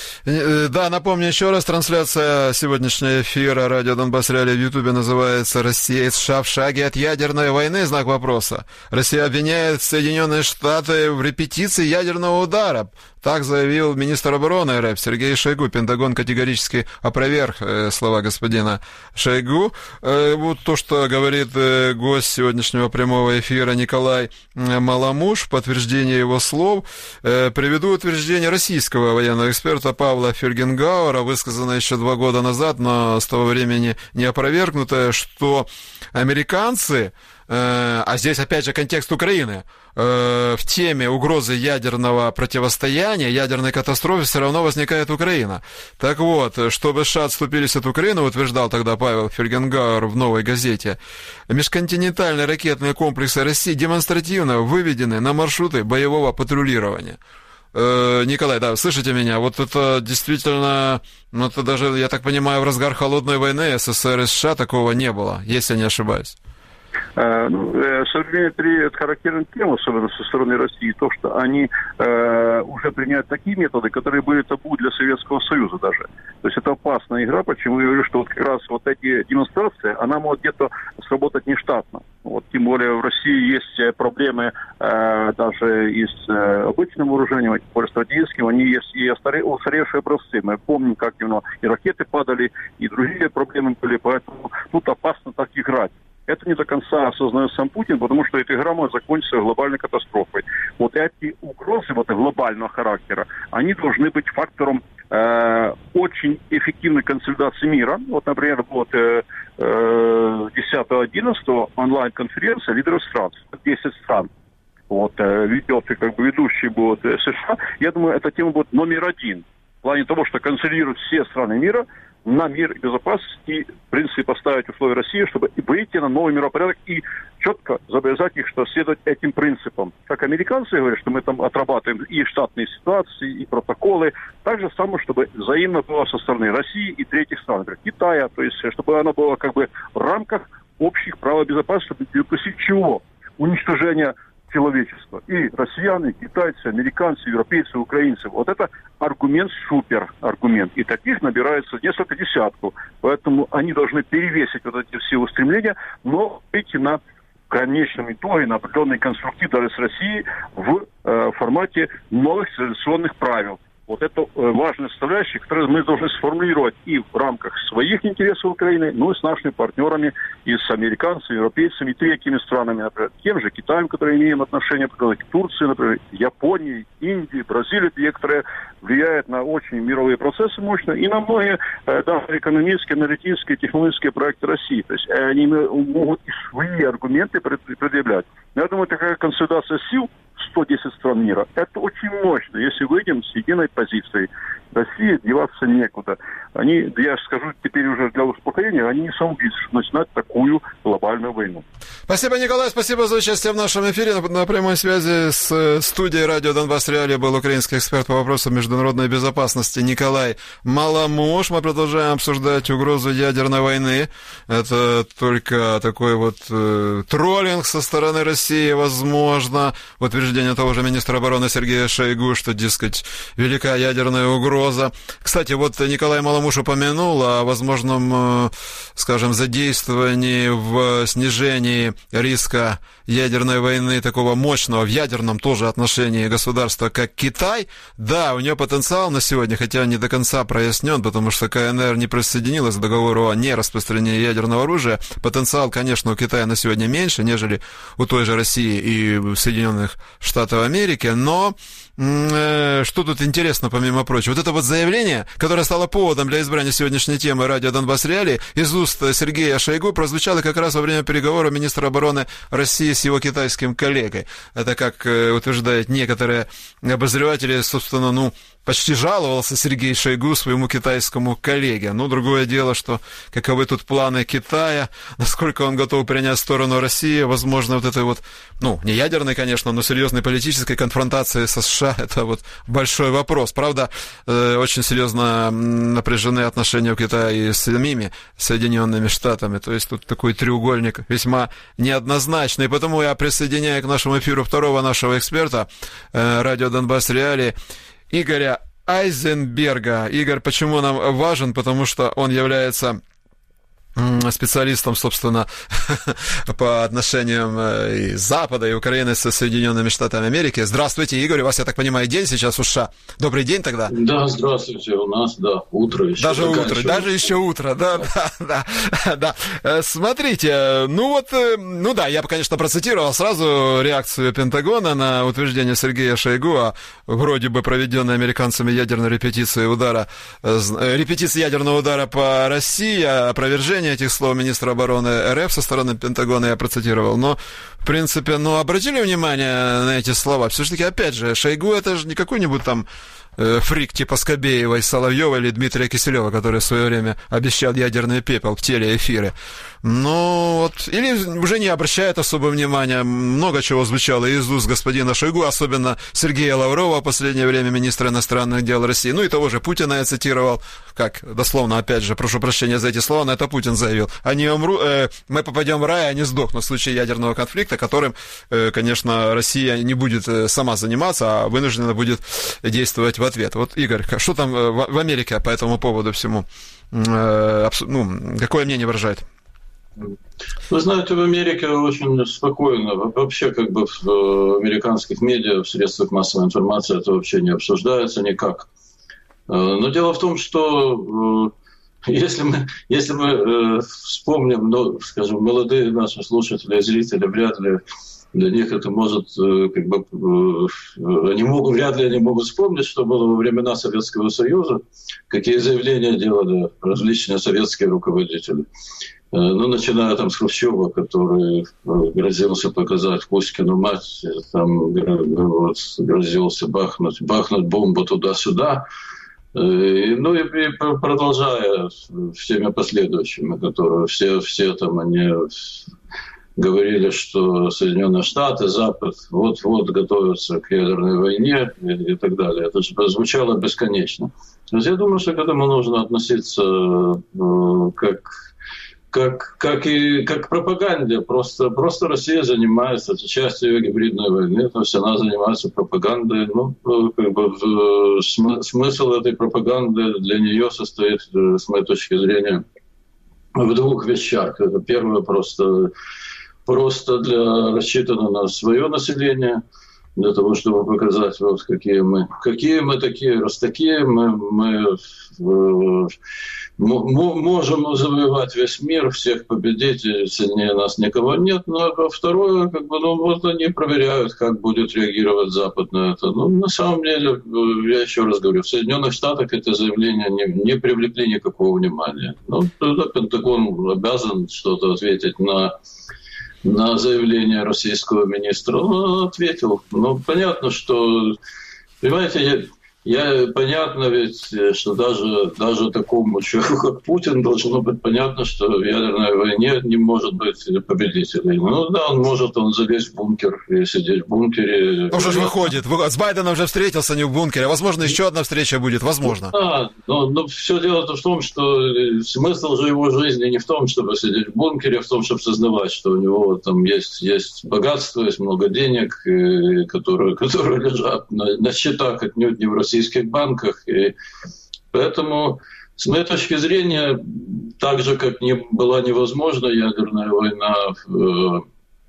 Да, напомню еще раз, трансляция сегодняшнего эфира радио Донбасс Реалии в Ютубе называется «Россия и США в шаге от ядерной войны?» Знак вопроса. Россия обвиняет Соединенные Штаты в репетиции ядерного удара. Так заявил министр обороны РФ Сергей Шойгу. Пентагон категорически опроверг э, слова господина Шойгу. Э, вот то, что говорит э, гость сегодняшнего прямого эфира Николай Маламуш, в подтверждение его слов, э, приведу утверждение российского военного эксперта Павла Фельгенгауэра, высказанное еще два года назад, но с того времени не опровергнутое, что американцы, э, а здесь опять же контекст Украины, э, в теме угрозы ядерного противостояния, ядерной катастрофы все равно возникает Украина. Так вот, чтобы США отступились от Украины, утверждал тогда Павел Фельгенгауэр в «Новой газете», межконтинентальные ракетные комплексы России демонстративно выведены на маршруты боевого патрулирования. Николай, да, слышите меня? Вот это действительно, ну это даже, я так понимаю, в разгар холодной войны СССР и США такого не было, если я не ошибаюсь. Ну, современные три это характерная тема, особенно со стороны России, то, что они э, уже применяют такие методы, которые были табу для Советского Союза даже. То есть это опасная игра, почему я говорю, что вот как раз вот эти демонстрации, она может где-то сработать нештатно. Вот, тем более в России есть проблемы э, даже и с э, обычным вооружением, тем более стратегическим, они есть и устаревшие образцы. Мы помним, как именно и ракеты падали, и другие проблемы были, поэтому тут опасно так играть. Это не до конца осознает сам Путин, потому что эта игра может закончиться глобальной катастрофой. Вот эти угрозы вот, глобального характера, они должны быть фактором э, очень эффективной консолидации мира. Вот, например, вот э, э, десятого-одиннадцатого онлайн-конференция лидеров стран, десять стран. Вот, э, ведется, как бы ведущий будет э, США. Я думаю, эта тема будет номер один. В плане того, что консолидируют все страны мира на мир и безопасность и, в принципе, поставить условия России, чтобы выйти на новый миропорядок и четко завязать их, что следовать этим принципам. Как американцы говорят, что мы там отрабатываем и штатные ситуации, и протоколы, так же самое, чтобы взаимно было со стороны России и третьих стран, например, Китая, то есть, чтобы оно было как бы в рамках общих правил безопасности, чтобы не допустить чего? Уничтожения человечества. И россиян, и китайцы, американцы, европейцы, украинцы. Вот это аргумент, супер аргумент. И таких набирается несколько десятков. Поэтому они должны перевесить вот эти все устремления, но выйти на конечном итоге, на определенный конструктив даже с Россией в э, формате новых цивилизационных правил. Вот это важная составляющая, которую мы должны сформулировать и в рамках своих интересов Украины, ну и с нашими партнерами, и с американцами, европейцами, и третьими странами, например, тем же Китаем, которые имеем отношение, например, к Турции, например, Японии, Индии, Бразилии, которые влияют на очень мировые процессы мощно, и на многие да, экономические, аналитические, технологические проекты России. То есть они могут и свои аргументы предъявлять. Я думаю, такая консолидация сил сто десять стран мира, это очень мощно. Если выйдем с единой позицией, России деваться некуда. Они, я скажу теперь уже для успокоения, они не самоубийцы, чтобы начинать такую глобальную войну. Спасибо, Николай, спасибо за участие в нашем эфире. На прямой связи с студией радио «Донбасс Реалии» был украинский эксперт по вопросам международной безопасности Николай Маламуш. Мы продолжаем обсуждать угрозу ядерной войны. Это только такой вот э, троллинг со стороны России, возможно. Утверждение того же министра обороны Сергея Шойгу, что, дескать, велика ядерная угроза. Кстати, вот Николай Маламуш упомянул о возможном, скажем, задействовании в снижении риска ядерной войны такого мощного в ядерном тоже отношении государства, как Китай. Да, у нее потенциал на сегодня, хотя не до конца прояснен, потому что КНР не присоединилась к договору о нераспространении ядерного оружия. Потенциал, конечно, у Китая на сегодня меньше, нежели у той же России и Соединенных Штатов Америки, но что тут интересно, помимо прочего? Вот это вот заявление, которое стало поводом для избрания сегодняшней темы радио «Донбасс Реалии», из уст Сергея Шойгу прозвучало как раз во время переговоров министра обороны России с его китайским коллегой. Это, как утверждают некоторые обозреватели, собственно, ну, почти жаловался Сергей Шойгу своему китайскому коллеге. Ну, другое дело, что каковы тут планы Китая, насколько он готов принять сторону России, возможно, вот этой вот, ну, не ядерной, конечно, но серьезной политической конфронтации со США, это вот большой вопрос. Правда, э, очень серьезно напряжены отношения у Китая и с самими Соединенными Штатами, то есть тут такой треугольник весьма неоднозначный, и потому я присоединяю к нашему эфиру второго нашего эксперта, э, радио «Донбасс Реалии», Игоря Айзенберга. Игорь, почему он нам важен? Потому что он является специалистом, собственно, по отношениям и Запада, и Украины со Соединенными Штатами Америки. Здравствуйте, Игорь. У вас, я так понимаю, день сейчас в США. Добрый день тогда. Да, здравствуйте. У нас, да, утро еще. Даже утро, даже еще утро, да, да, да, да. Смотрите, ну вот, ну да, я бы, конечно, процитировал сразу реакцию Пентагона на утверждение Сергея Шойгу о вроде бы проведенной американцами ядерной репетиции удара, репетиции ядерного удара по России, опровержение этих слов министра обороны РФ со стороны Пентагона я процитировал, но, в принципе, ну, обратили внимание на эти слова? Все-таки, опять же, Шойгу это же не какой-нибудь там э, фрик типа Скобеевой, Соловьева или Дмитрия Киселева, который в свое время обещал ядерный пепел в телеэфире. Ну, вот, или уже не обращает особого внимания. Много чего звучало из уст господина Шойгу, особенно Сергея Лаврова, в последнее время министра иностранных дел России. Ну, и того же Путина я цитировал, как, дословно, опять же, прошу прощения за эти слова, но это Путин заявил. Они умрут, э, мы попадем в рай, они сдохнут в случае ядерного конфликта, которым, э, конечно, Россия не будет сама заниматься, а вынуждена будет действовать в ответ. Вот, Игорь, что там в Америке по этому поводу всему, э, ну, какое мнение выражает? Вы знаете, в Америке очень спокойно. Вообще, как бы в американских медиа, в средствах массовой информации это вообще не обсуждается никак. Но дело в том, что если мы, если мы вспомним, ну, скажем, молодые наши слушатели и зрители, вряд ли для них это может, как бы, они могут, вряд ли они могут вспомнить, что было во времена Советского Союза, какие заявления делали различные советские руководители. Ну, начиная там с Хрущева, который грозился показать Кузькину мать, там вот, грозился бахнуть, бахнуть бомбу туда-сюда. И, ну и, и продолжая всеми последующими, которые все, все там они говорили, что Соединенные Штаты, Запад вот-вот готовятся к ядерной войне и, и так далее. Это же звучало бесконечно. То есть я думаю, что к этому нужно относиться э, как... Как, как и как к пропаганде. Просто, просто Россия занимается, это часть ее гибридной войны, то есть она занимается пропагандой. Ну, как бы, смысл этой пропаганды для нее состоит, с моей точки зрения, в двух вещах. Это первое, просто, просто для, рассчитано на свое население. для того, чтобы показать, вот какие мы, какие мы такие, раз такие, мы, мы э, можем завоевать весь мир, всех победить, сильнее нас никого нет. Но второе, как бы, ну вот они проверяют, как будет реагировать Запад на это. Ну, на самом деле, я еще раз говорю, в Соединенных Штатах это заявление не, не привлекли никакого внимания. Ну, тогда Пентагон обязан что-то ответить на на заявление российского министра. Он ответил. Ну, понятно, что, понимаете, я, я понятно ведь, что даже, даже такому человеку, как Путин, должно быть понятно, что в ядерной войне не может быть победителей. Ну да, он может, он залезть в бункер и сидеть в бункере. Ну, что же выходит? С Байденом уже встретился не в бункере. Возможно, еще одна встреча будет. Возможно. Да, но, но все дело в том, что смысл же его жизни не в том, чтобы сидеть в бункере, а в том, чтобы сознавать, что у него там есть, есть богатство, есть много денег, которые, которые лежат на, на счетах отнюдь не в России, банках. И поэтому, с моей точки зрения, так же, как не была невозможна ядерная война в,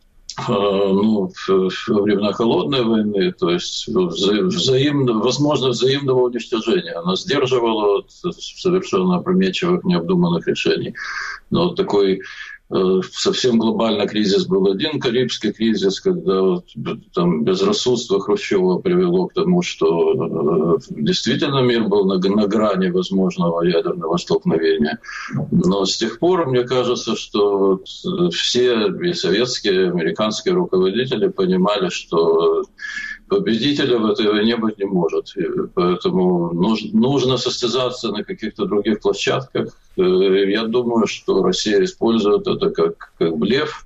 ну, во времена Холодной войны, то есть взаимно, возможно, взаимного уничтожения. Она сдерживала от совершенно опрометчивых, необдуманных решений. Но такой совсем глобальный кризис был один, Карибский кризис, когда вот, там, безрассудство Хрущева привело к тому, что э, действительно мир был на, на грани возможного ядерного столкновения. Но с тех пор, мне кажется, что вот, все и советские, и американские руководители понимали, что победителя в этой войне быть не может. И поэтому нужно, нужно состязаться на каких-то других площадках. Я думаю, что Россия использует это как, как блеф,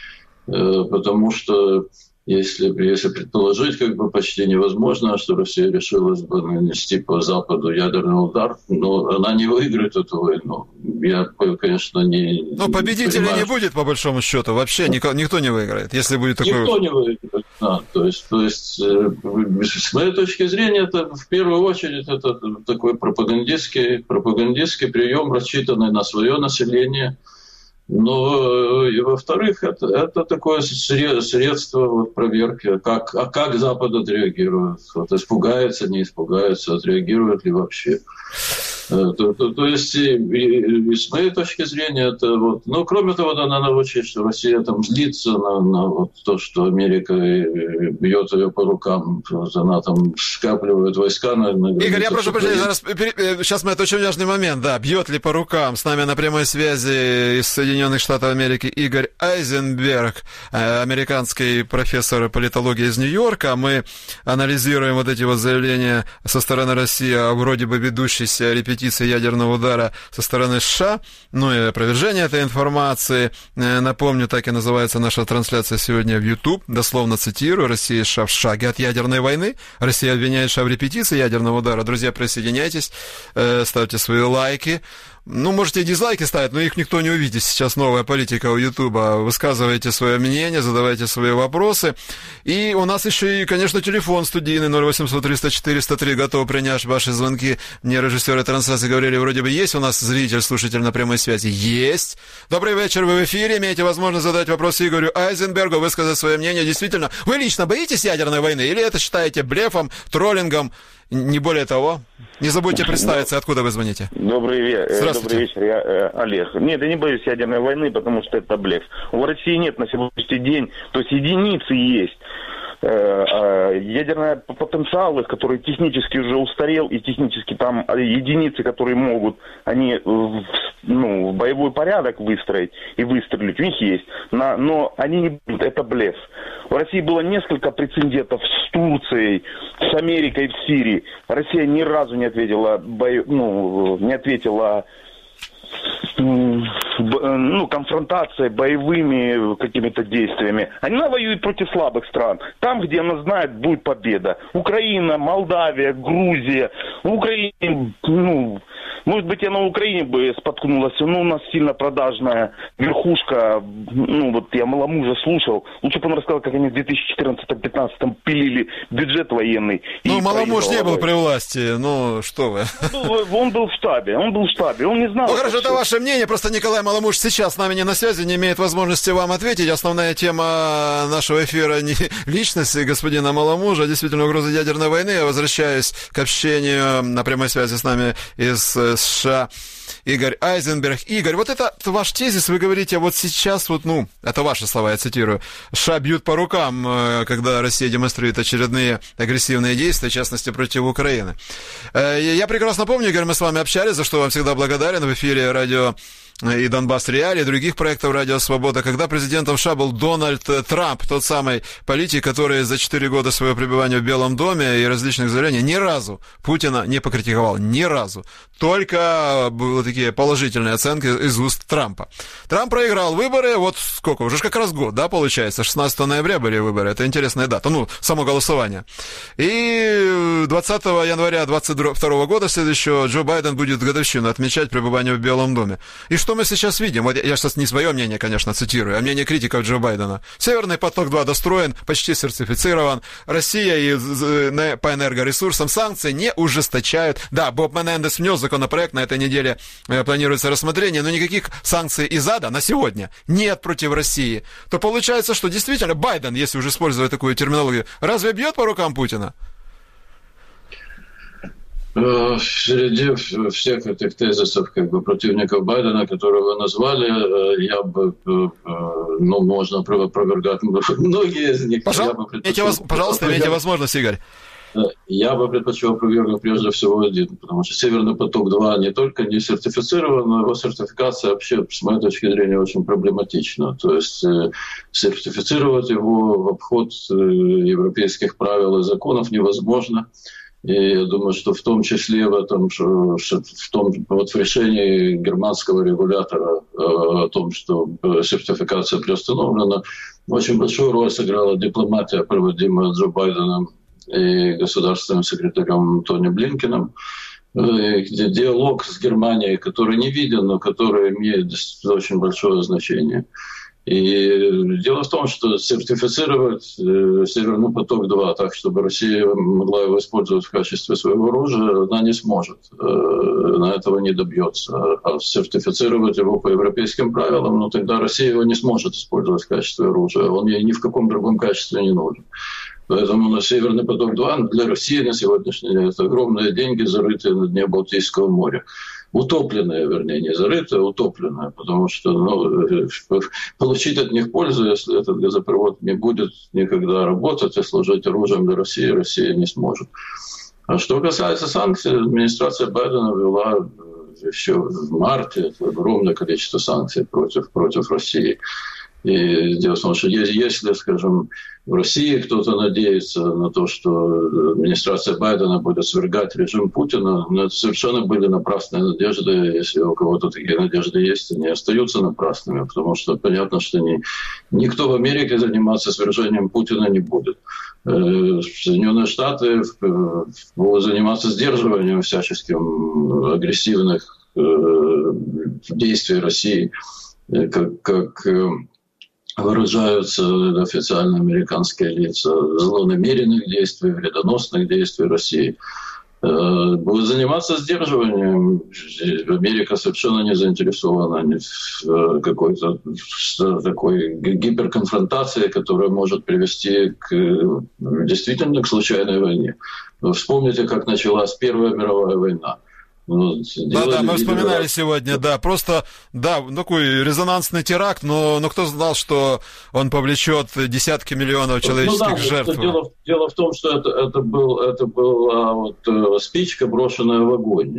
потому что если, если предположить, как бы почти невозможно, что Россия решилась бы нанести по Западу ядерный удар, но она не выиграет эту войну. Я, конечно, не... Но победителя понимаю, не будет, по большому счету. Вообще никто, никто не выиграет, если будет такой... Никто не выиграет, да. То есть, то есть, с моей точки зрения, это в первую очередь это такой пропагандистский, пропагандистский прием, рассчитанный на свое население. Но и во-вторых, это, это такое средство вот, проверки, как, а как Запад отреагирует, вот, испугается, не испугается, отреагирует ли вообще. То, то, то есть, и, и, и с моей точки зрения, это вот, ну, кроме того, да, надо учесть, что Россия там злится на, на вот то, что Америка бьет ее по рукам, она там скапливает войска на, на Игорь, я прошу прощения, зараз, сейчас мы, это очень важный момент, да, бьет ли по рукам. С нами на прямой связи из Соединенных Штатов Америки Игорь Айзенберг, американский профессор политологии из Нью-Йорка. Мы анализируем вот эти вот заявления со стороны России о вроде бы ведущейся репетиции ядерного удара со стороны США, ну и опровержение этой информации. Напомню, так и называется наша трансляция сегодня в YouTube, дословно цитирую: «Россия и США в шаге от ядерной войны». Россия обвиняет США в репетиции ядерного удара. Друзья, присоединяйтесь, ставьте свои лайки. Ну, можете и дизлайки ставить, но их никто не увидит. Сейчас новая политика у Ютуба. Высказывайте свое мнение, задавайте свои вопросы. И у нас еще и, конечно, телефон студийный ноль восемьсот триста четыреста три. Готов принять ваши звонки. Мне режиссеры трансляции говорили, вроде бы есть у нас зритель, слушатель на прямой связи. Есть. Добрый вечер, вы в эфире. Имеете возможность задать вопрос Игорю Айзенбергу, высказать свое мнение. Действительно, вы лично боитесь ядерной войны или это считаете блефом, троллингом? Не более того. Не забудьте представиться, откуда вы звоните. Добрый, ве- Добрый вечер, я э, Олег. Нет, я не боюсь ядерной войны, потому что это блеф. У России нет на сегодняшний день, то есть единицы есть. Ядерный потенциал, который технически уже устарел, и технически там единицы, которые могут, они в, ну, в боевой порядок выстроить и выстрелить, у них есть. На, но они не будут, это блеф. В России было несколько прецедентов с Турцией, с Америкой в Сирии. Россия ни разу не ответила, бо, ну, не ответила ну, конфронтацией, боевыми какими-то действиями. Она воюет против слабых стран. Там, где она знает, будет победа. Украина, Молдавия, Грузия. В Украине, ну, Может быть, я на Украине бы споткнулась, но у нас сильно продажная верхушка. Ну, вот я Маламужа слушал. Лучше бы он рассказал, как они в две тысячи четырнадцатом-пятнадцатом пилили бюджет военный. Ну, Маламуж не был при власти, ну, что вы. Ну, он был в штабе, он был в штабе, он не знал. Ну, хорошо, это ваше мнение, просто Николай Маламуж сейчас с нами не на связи, не имеет возможности вам ответить. Основная тема нашего эфира не личности господина Маламужа, а действительно угроза ядерной войны. Я возвращаюсь к общению на прямой связи с нами из США. Игорь Айзенберг. Игорь, вот это ваш тезис, вы говорите, вот сейчас, вот, ну, это ваши слова, я цитирую, США бьют по рукам, когда Россия демонстрирует очередные агрессивные действия, в частности, против Украины. Я прекрасно помню, Игорь, мы с вами общались, за что вам всегда благодарен в эфире радио и Донбасс Реалии, и других проектов Радио Свобода, когда президентом США был Дональд Трамп, тот самый политик, который за четыре года своего пребывания в Белом доме и различных заявлений ни разу Путина не покритиковал, ни разу. Только были такие положительные оценки из уст Трампа. Трамп проиграл выборы, вот сколько, уже как раз год, да, получается, шестнадцатого ноября были выборы, это интересная дата, ну, само голосование. И двадцатого января двадцать второго года следующего Джо Байден будет годовщину отмечать пребывание в Белом доме. И что мы сейчас видим? Вот я сейчас не свое мнение, конечно, цитирую, а мнение критиков Джо Байдена. Северный поток-два достроен, почти сертифицирован. Россия и по энергоресурсам санкции не ужесточают. Да, Боб Менендес внес законопроект, на этой неделе планируется рассмотрение, но никаких санкций из ада на сегодня нет против России. То получается, что действительно Байден, если уже использовать такую терминологию, разве бьет по рукам Путина? Среди всех этих тезисов как бы противников Байдена, которые вы назвали, я бы, ну, можно опровергать многие из них. Пожалуйста, имейте, воз... Пожалуйста, имейте возможность, Игорь. Я бы предпочел опровергнуть прежде всего один, потому что Северный поток-два не только не сертифицирован, но его сертификация вообще, с моей точки зрения, очень проблематична. То есть сертифицировать его в обход европейских правил и законов невозможно. И я думаю, что в том числе в этом, в том, вот в решении германского регулятора о том, что сертификация приостановлена, очень большую роль сыграла дипломатия, проводимая Джо Байденом и государственным секретарем Тони Блинкеном, где диалог с Германией, который не виден, но который имеет очень большое значение. И дело в том, что сертифицировать э, Северный поток-два так, чтобы Россия могла его использовать в качестве своего оружия, она не сможет. Э, она этого не добьется. А сертифицировать его по европейским правилам, ну тогда Россия его не сможет использовать в качестве оружия. Он ей ни в каком другом качестве не нужен. Поэтому на Северный поток-два для России на сегодняшний день это огромные деньги, зарытые на дне Балтийского моря. Утопленные, вернее, не зарытые, а утопленные, потому что ну, получить от них пользу, если этот газопровод не будет никогда работать и служить оружием для России, Россия не сможет. А что касается санкций, администрация Байдена ввела еще в марте огромное количество санкций против, против России. И дело в том, что если, скажем, в России кто-то надеется на то, что администрация Байдена будет свергать режим Путина, но это совершенно были напрасные надежды. Если у кого-то такие надежды есть, они остаются напрасными, потому что понятно, что ни, никто в Америке заниматься свержением Путина не будет. Соединенные Штаты будут заниматься сдерживанием всяческих агрессивных действий России, как, как выражаются официально американские лица, злонамеренных действий, вредоносных действий России. Будет заниматься сдерживанием. Америка совершенно не заинтересована в какой-то такой гиперконфронтации, которая может привести к, действительно к случайной войне. Вы вспомните, как началась Первая мировая война. Да-да, мы вспоминали сегодня, да, просто, да, такой резонансный теракт, но, но кто знал, что он повлечет десятки миллионов человеческих ну, да, жертв? Дело, дело в том, что это, это, был, это была вот, спичка, брошенная в огонь.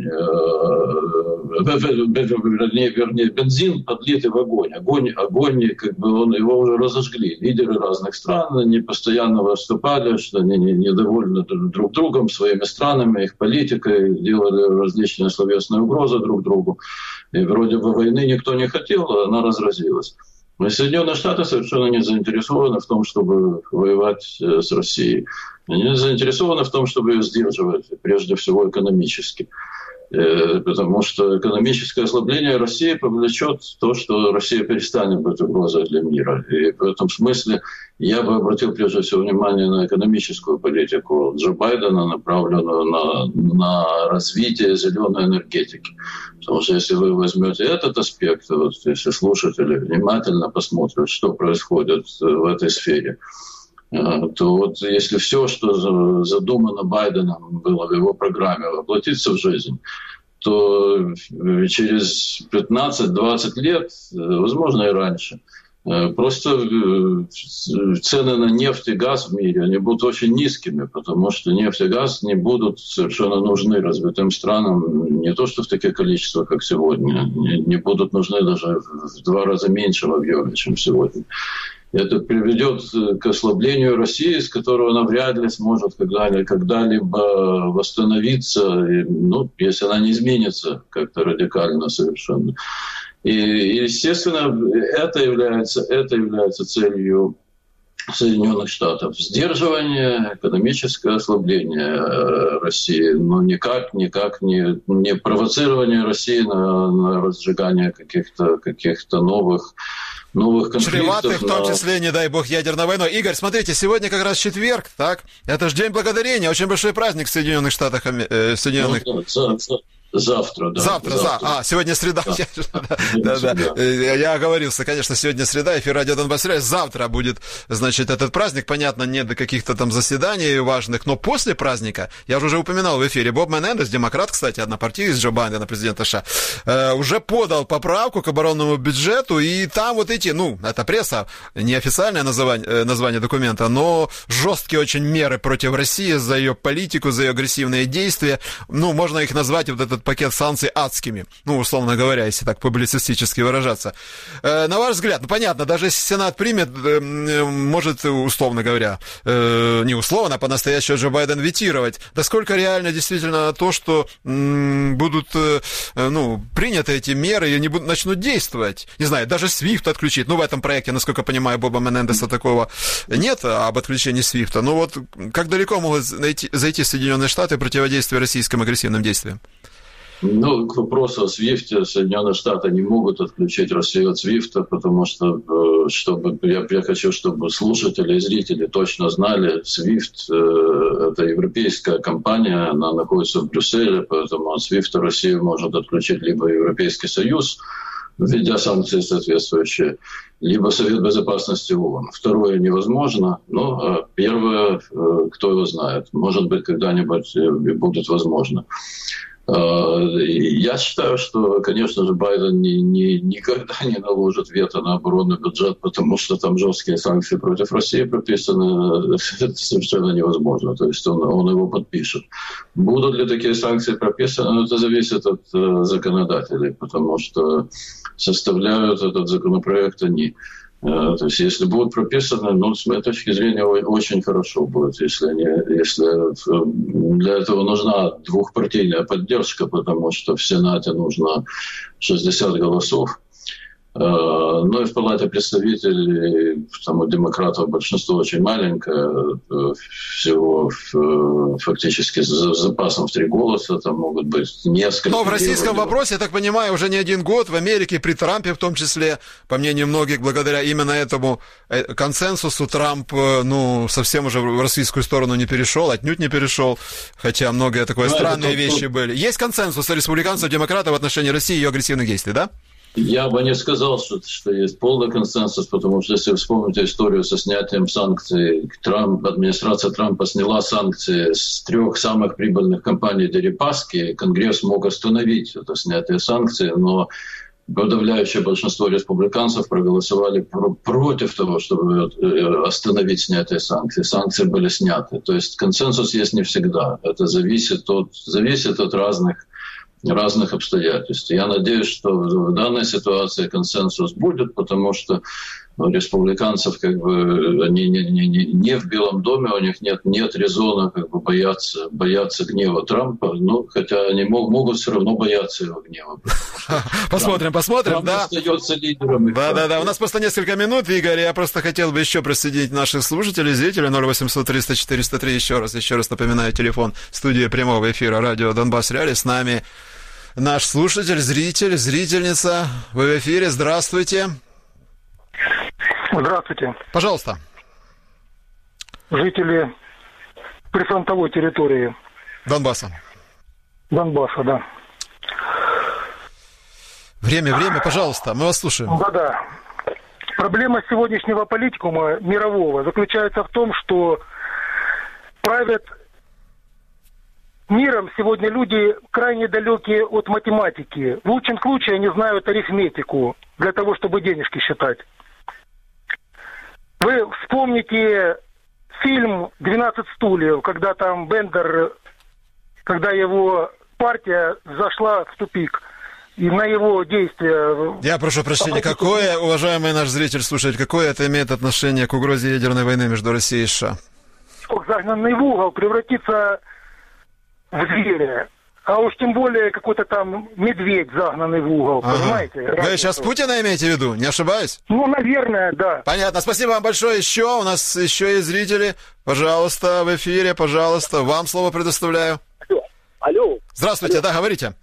Вернее, вернее, бензин, подлитый в огонь. Огонь, огонь как бы он, его уже разожгли. Лидеры разных стран, они постоянно выступали, что они недовольны друг другом, своими странами, их политикой, делали различные словесные угрозы друг другу. И вроде бы войны никто не хотел, а она разразилась. Но Соединенные Штаты совершенно не заинтересованы в том, чтобы воевать с Россией. Они заинтересованы в том, чтобы ее сдерживать, прежде всего экономически. Потому что экономическое ослабление России повлечет то, что Россия перестанет быть угрозой для мира. И в этом смысле я бы обратил прежде всего внимание на экономическую политику Джо Байдена, направленную на, на развитие зеленой энергетики. Потому что если вы возьмете этот аспект, вот, если слушатели внимательно посмотрят, что происходит в этой сфере, то вот если все, что задумано Байденом было в его программе, воплотится в жизнь, то через пятнадцать-двадцать лет, возможно и раньше, просто цены на нефть и газ в мире, они будут очень низкими, потому что нефть и газ не будут совершенно нужны развитым странам, не то что в таких количествах, как сегодня, не будут нужны даже в два раза меньше в объеме, чем сегодня. Это приведет к ослаблению России, с которого она вряд ли сможет когда-либо восстановиться, ну, если она не изменится как-то радикально совершенно. И, естественно, это является, это является целью Соединенных Штатов. Сдерживание, экономическое ослабление России, но никак, никак не, не провоцирование России на, на разжигание каких-то, каких-то новых новых конфликтов. Чреватых, в том числе, не дай бог, ядерной войной. Игорь, смотрите, сегодня как раз четверг, так? Это же День Благодарения, очень большой праздник в Соединенных Штатах. Э, Соединенных... Ну, да, завтра, да. Завтра, завтра. За... А, сегодня среда. Да. да, да, да. Я оговорился, конечно, сегодня среда, эфир радио Донбасс. Завтра будет, значит, этот праздник. Понятно, нет до каких-то там заседаний важных, но после праздника, я уже упоминал в эфире, Боб Менендес, демократ, кстати, однопартиец Джо Байдена, президента США, э, уже подал поправку к оборонному бюджету, и там вот эти, ну, это пресса, неофициальное название, название документа, но жесткие очень меры против России за ее политику, за ее агрессивные действия. Ну, можно их назвать вот этот пакет санкций адскими, ну, условно говоря, если так публицистически выражаться. Э, на ваш взгляд, ну, понятно, даже если Сенат примет, э, может, условно говоря, э, не условно, а по-настоящему Джо Байден ветировать. Да сколько реально действительно то, что м, будут, э, ну, приняты эти меры и они будут, начнут действовать? Не знаю, даже свифт отключить. Ну, в этом проекте, насколько понимаю, Боба Менендеса такого нет об отключении свифта. Ну, вот как далеко могут зайти, зайти Соединенные Штаты противодействия российским агрессивным действиям? Ну, к вопросу о свифте, Соединенные Штаты не могут отключить Россию от свифта, потому что, чтобы, я, я хочу, чтобы слушатели и зрители точно знали, свифт э, – это европейская компания, она находится в Брюсселе, поэтому от свифта Россию может отключить либо Европейский Союз, введя санкции соответствующие, либо Совет Безопасности ООН. Второе невозможно, но первое, кто его знает, может быть, когда-нибудь будет возможно. Я считаю, что, конечно же, Байден ни, ни, никогда не наложит вето на оборонный бюджет, потому что там жесткие санкции против России прописаны. Это совершенно невозможно. То есть он, он его подпишет. Будут ли такие санкции прописаны? Это зависит от э, законодателей, потому что составляют этот законопроект они. То есть, если будут прописаны, ну, с моей точки зрения, очень хорошо будет, если, они, если для этого нужна двухпартийная поддержка, потому что в Сенате нужно шестьдесят голосов. Ну и в Палате представителей, там у демократов большинство очень маленькое, всего фактически с запасом в три голоса, там могут быть несколько. Но в российском вопросе, я так понимаю, уже не один год в Америке, при Трампе в том числе, по мнению многих, благодаря именно этому консенсусу, Трамп, ну, совсем уже в российскую сторону не перешел, отнюдь не перешел, хотя многие такое ну, странные это, вещи тут... были. Есть консенсус республиканцев, демократов в отношении России и ее агрессивных действий, да? Я бы не сказал, что, что есть полный консенсус, потому что если вы вспомните историю со снятием санкций, Трамп, администрация Трампа сняла санкции с трех самых прибыльных компаний Дерипаски, Конгресс мог остановить это снятие санкций, но подавляющее большинство республиканцев проголосовали про- против того, чтобы остановить снятие санкций. Санкции были сняты. То есть консенсус есть не всегда. Это зависит от, зависит от разных разных обстоятельств. Я надеюсь, что в данной ситуации консенсус будет, потому что у республиканцев как бы они не, не, не, не в Белом доме, у них нет, нет резона как бы бояться, бояться гнева Трампа, ну, хотя они мог, могут все равно бояться его гнева. Посмотрим, посмотрим, Трамп да. остается лидером. Да, да, да. У нас просто несколько минут, Игорь, я просто хотел бы еще присоединить наших слушателей, зрителей ноль восемьсот триста четыреста три еще раз, еще раз напоминаю, телефон студии прямого эфира радио Донбасс Реалии. С нами наш слушатель, зритель, зрительница. Вы в эфире, здравствуйте. Здравствуйте. Пожалуйста. Жители прифронтовой территории. Донбасса. Донбасса, да. Время, время, пожалуйста, мы вас слушаем. Да-да. Проблема сегодняшнего политикума мирового заключается в том, что правят миром сегодня люди крайне далекие от математики. В лучшем случае они знают арифметику для того, чтобы денежки считать. Вы вспомните фильм «двенадцать стульев», когда там Бендер, когда его партия зашла в тупик, и на его действия... Я прошу прощения, какое, уважаемый наш зритель, слушатель, какое это имеет отношение к угрозе ядерной войны между Россией и США? Загнанный в угол превратится в зверя. А уж тем более какой-то там медведь, загнанный в угол, ага. Понимаете? Вы Разницу. Сейчас Путина имеете в виду, не ошибаюсь? Ну, наверное, да. Понятно, спасибо вам большое. Еще у нас еще есть зрители. Пожалуйста, в эфире, пожалуйста, вам слово предоставляю. Алло. Алло. Здравствуйте, Алло. Да, говорите.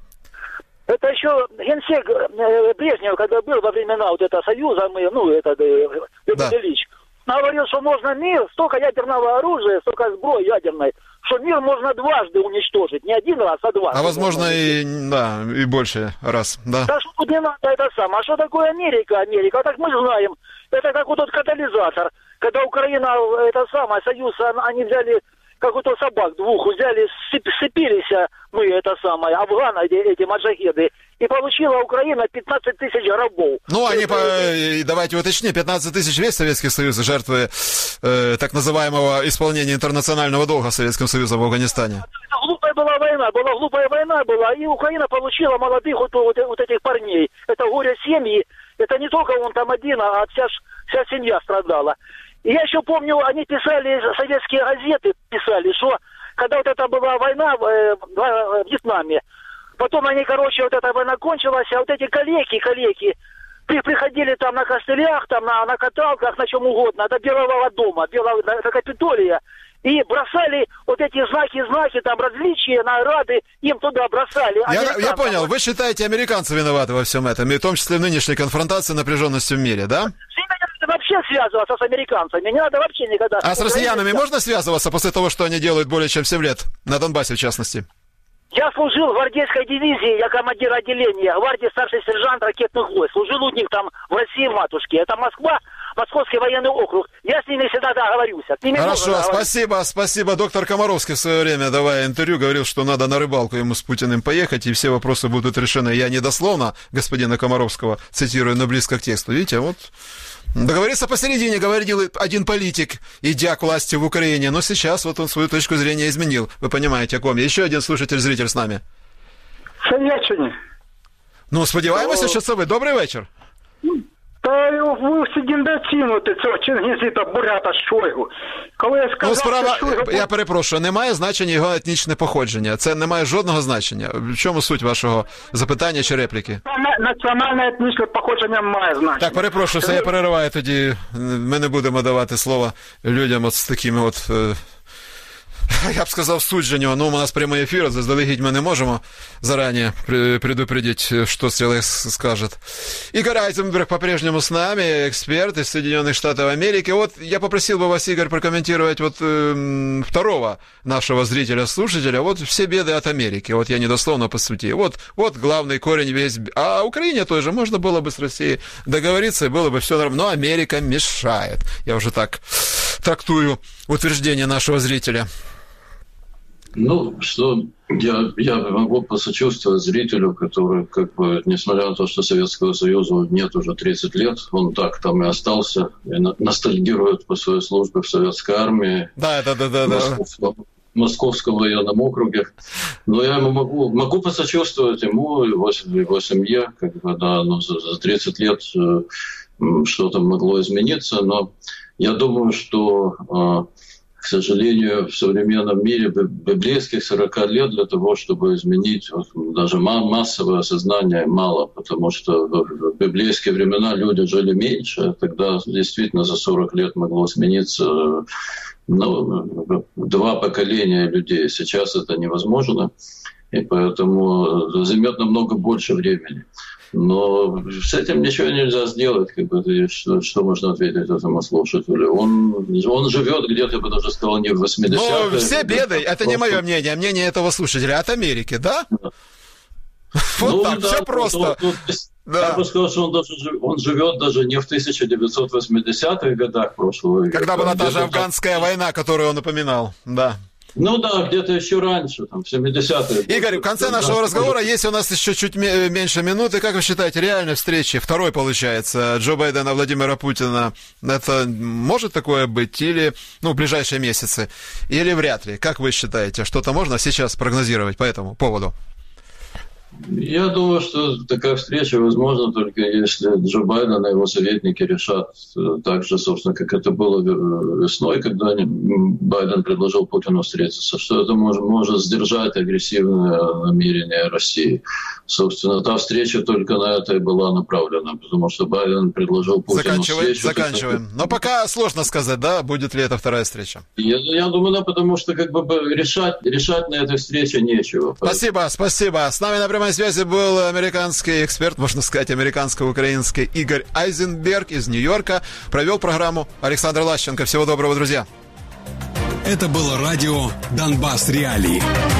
Это еще генсек Брежнев, когда был во времена вот этого Союза, мы, ну, это, да. Ильич, говорил, что можно мир, столько ядерного оружия, столько сброи ядерной, что мир можно дважды уничтожить, не один раз, а дважды. А возможно и, да, и больше раз, да. Да что тут не надо это самое. А что такое Америка? Америка, так мы знаем. Это как вот тот катализатор. Когда Украина, это самое, Союз, они взяли, как вот собак двух, взяли, сцепились мы, это самое, афганы, эти, эти маджахеды, и получила Украина пятнадцать тысяч рабов. Ну, они, по, давайте уточним, пятнадцать тысяч весь Советский Союз, жертвы э, так называемого исполнения интернационального долга Советским Союзом в Афганистане. Это глупая была война, была глупая война была, и Украина получила молодых вот, вот, вот этих парней. Это горе семьи, это не только он там один, а вся, вся семья страдала. И я еще помню, они писали, советские газеты писали, что когда вот это была война в, э, в Вьетнаме, потом они, короче, вот эта война кончилась, а вот эти калеки, калеки, при, приходили там на костылях, там на, на каталках, на чем угодно, до Белого дома, Белого, до Капитолия, и бросали вот эти знаки, знаки, там, различия, награды, им туда бросали. Я, я понял, вы считаете, американцы виноваты во всем этом, и в том числе в нынешней конфронтации, напряженности в мире, да? Вообще связываться с американцами, не надо вообще никогда. А с россиянами можно связываться после того, что они делают более чем семь лет, на Донбассе в частности? Я служил в гвардейской дивизии, я командир отделения, гвардии старший сержант ракетных войск. Служил у них там в России, матушке. Это Москва, Московский военный округ. Я с ними всегда договорюсь. Хорошо, спасибо, спасибо. Доктор Комаровский в свое время, давая интервью, говорил, что надо на рыбалку ему с Путиным поехать, и все вопросы будут решены. Я не дословно господина Комаровского цитирую, но близко к тексту. Видите, вот... Договориться посередине, говорил один политик, идя к власти в Украине, но сейчас вот он свою точку зрения изменил. Вы понимаете, о ком я. Еще один слушатель-зритель с нами. Сонячині. Ну, сподіваємося, що це ви. Добрий вечір. Та ви всі недооцінюєте цього Чингізіта, бурята, Шойгу. Коли я сказав, ну, справа, що Шойгу... я перепрошую, немає значення його етнічне походження. Це не має жодного значення. В чому суть вашого запитання чи репліки? Національне етнічне походження має значення. Так, перепрошую, все, я перериваю тоді. Ми не будемо давати слово людям от з такими от... Я б сказав, судження. Ну, у нас прямий ефір, заздалегідь ми не можемо заранее предупредить, что человек скажет. Игорь Айзенберг по-прежнему с нами, эксперт из Соединенных Штатов Америки. Вот я попросил бы вас, Игорь, прокомментировать вот э, второго нашего зрителя-слушателя. Вот все беды от Америки. Вот я недословно по сути. Вот, вот главный корень весь. А Украине тоже можно было бы с Россией договориться, и было бы все нормально. Но Америка мешает. Я уже так трактую утверждение нашего зрителя. Ну, что я, я могу посочувствовать зрителю, который, как бы, несмотря на то, что Советского Союза нет уже тридцать лет, он так там и остался, и ностальгирует по своей службе в Советской армии. Да, да, да, да. Московском, Московском военном округе. Но я ему могу, могу посочувствовать ему, его, его семье, как бы, да, ну, за, за тридцать лет что-то могло измениться, но я думаю, что... К сожалению, в современном мире библейских сорок лет для того, чтобы изменить вот, даже массовое сознание, мало, потому что в библейские времена люди жили меньше, тогда действительно за сорок лет могло смениться ну, два поколения людей. Сейчас это невозможно. и поэтому займет намного больше времени. Но с этим ничего нельзя сделать. Как бы, что, что можно ответить этому слушателю? Он, он живет где-то, я бы даже сказал, не в восьмидесятых. Но все беды, это не мое мнение, мнение этого слушателя, от Америки, да? да. Вот ну, так, да, все просто. Вот, вот, да. Я бы сказал, что он, даже, он живет даже не в тысяча девятьсот восьмидесятых годах прошлого века. Когда была та же афганская там... война, которую он упоминал, да. Ну да, где-то еще раньше, там, в семидесятые. Игорь, в конце нашего да, разговора может... есть у нас еще чуть меньше минуты. Как вы считаете, реальной встречи, второй, получается, Джо Байдена, Владимира Путина, это может такое быть или, ну, в ближайшие месяцы, или вряд ли? Как вы считаете, что-то можно сейчас прогнозировать по этому поводу? Я думаю, что такая встреча возможна только если Джо Байден и его советники решат так же, собственно, как это было весной, когда Байден предложил Путину встретиться, что это может, может сдержать агрессивное намерение России. Собственно, та встреча только на это и была направлена, потому что Байден предложил Путину Заканчиваем, встречу. Заканчиваем. Но пока сложно сказать, да, будет ли это вторая встреча. Я, я думаю, да, потому что как бы решать, решать на этой встрече нечего. Спасибо, спасибо. С нами на прямой связи был американский эксперт, можно сказать, американско-украинский Игорь Айзенберг из Нью-Йорка. Провел программу Александр Лащенко. Всего доброго, друзья. Это было радио «Донбасс Реалии».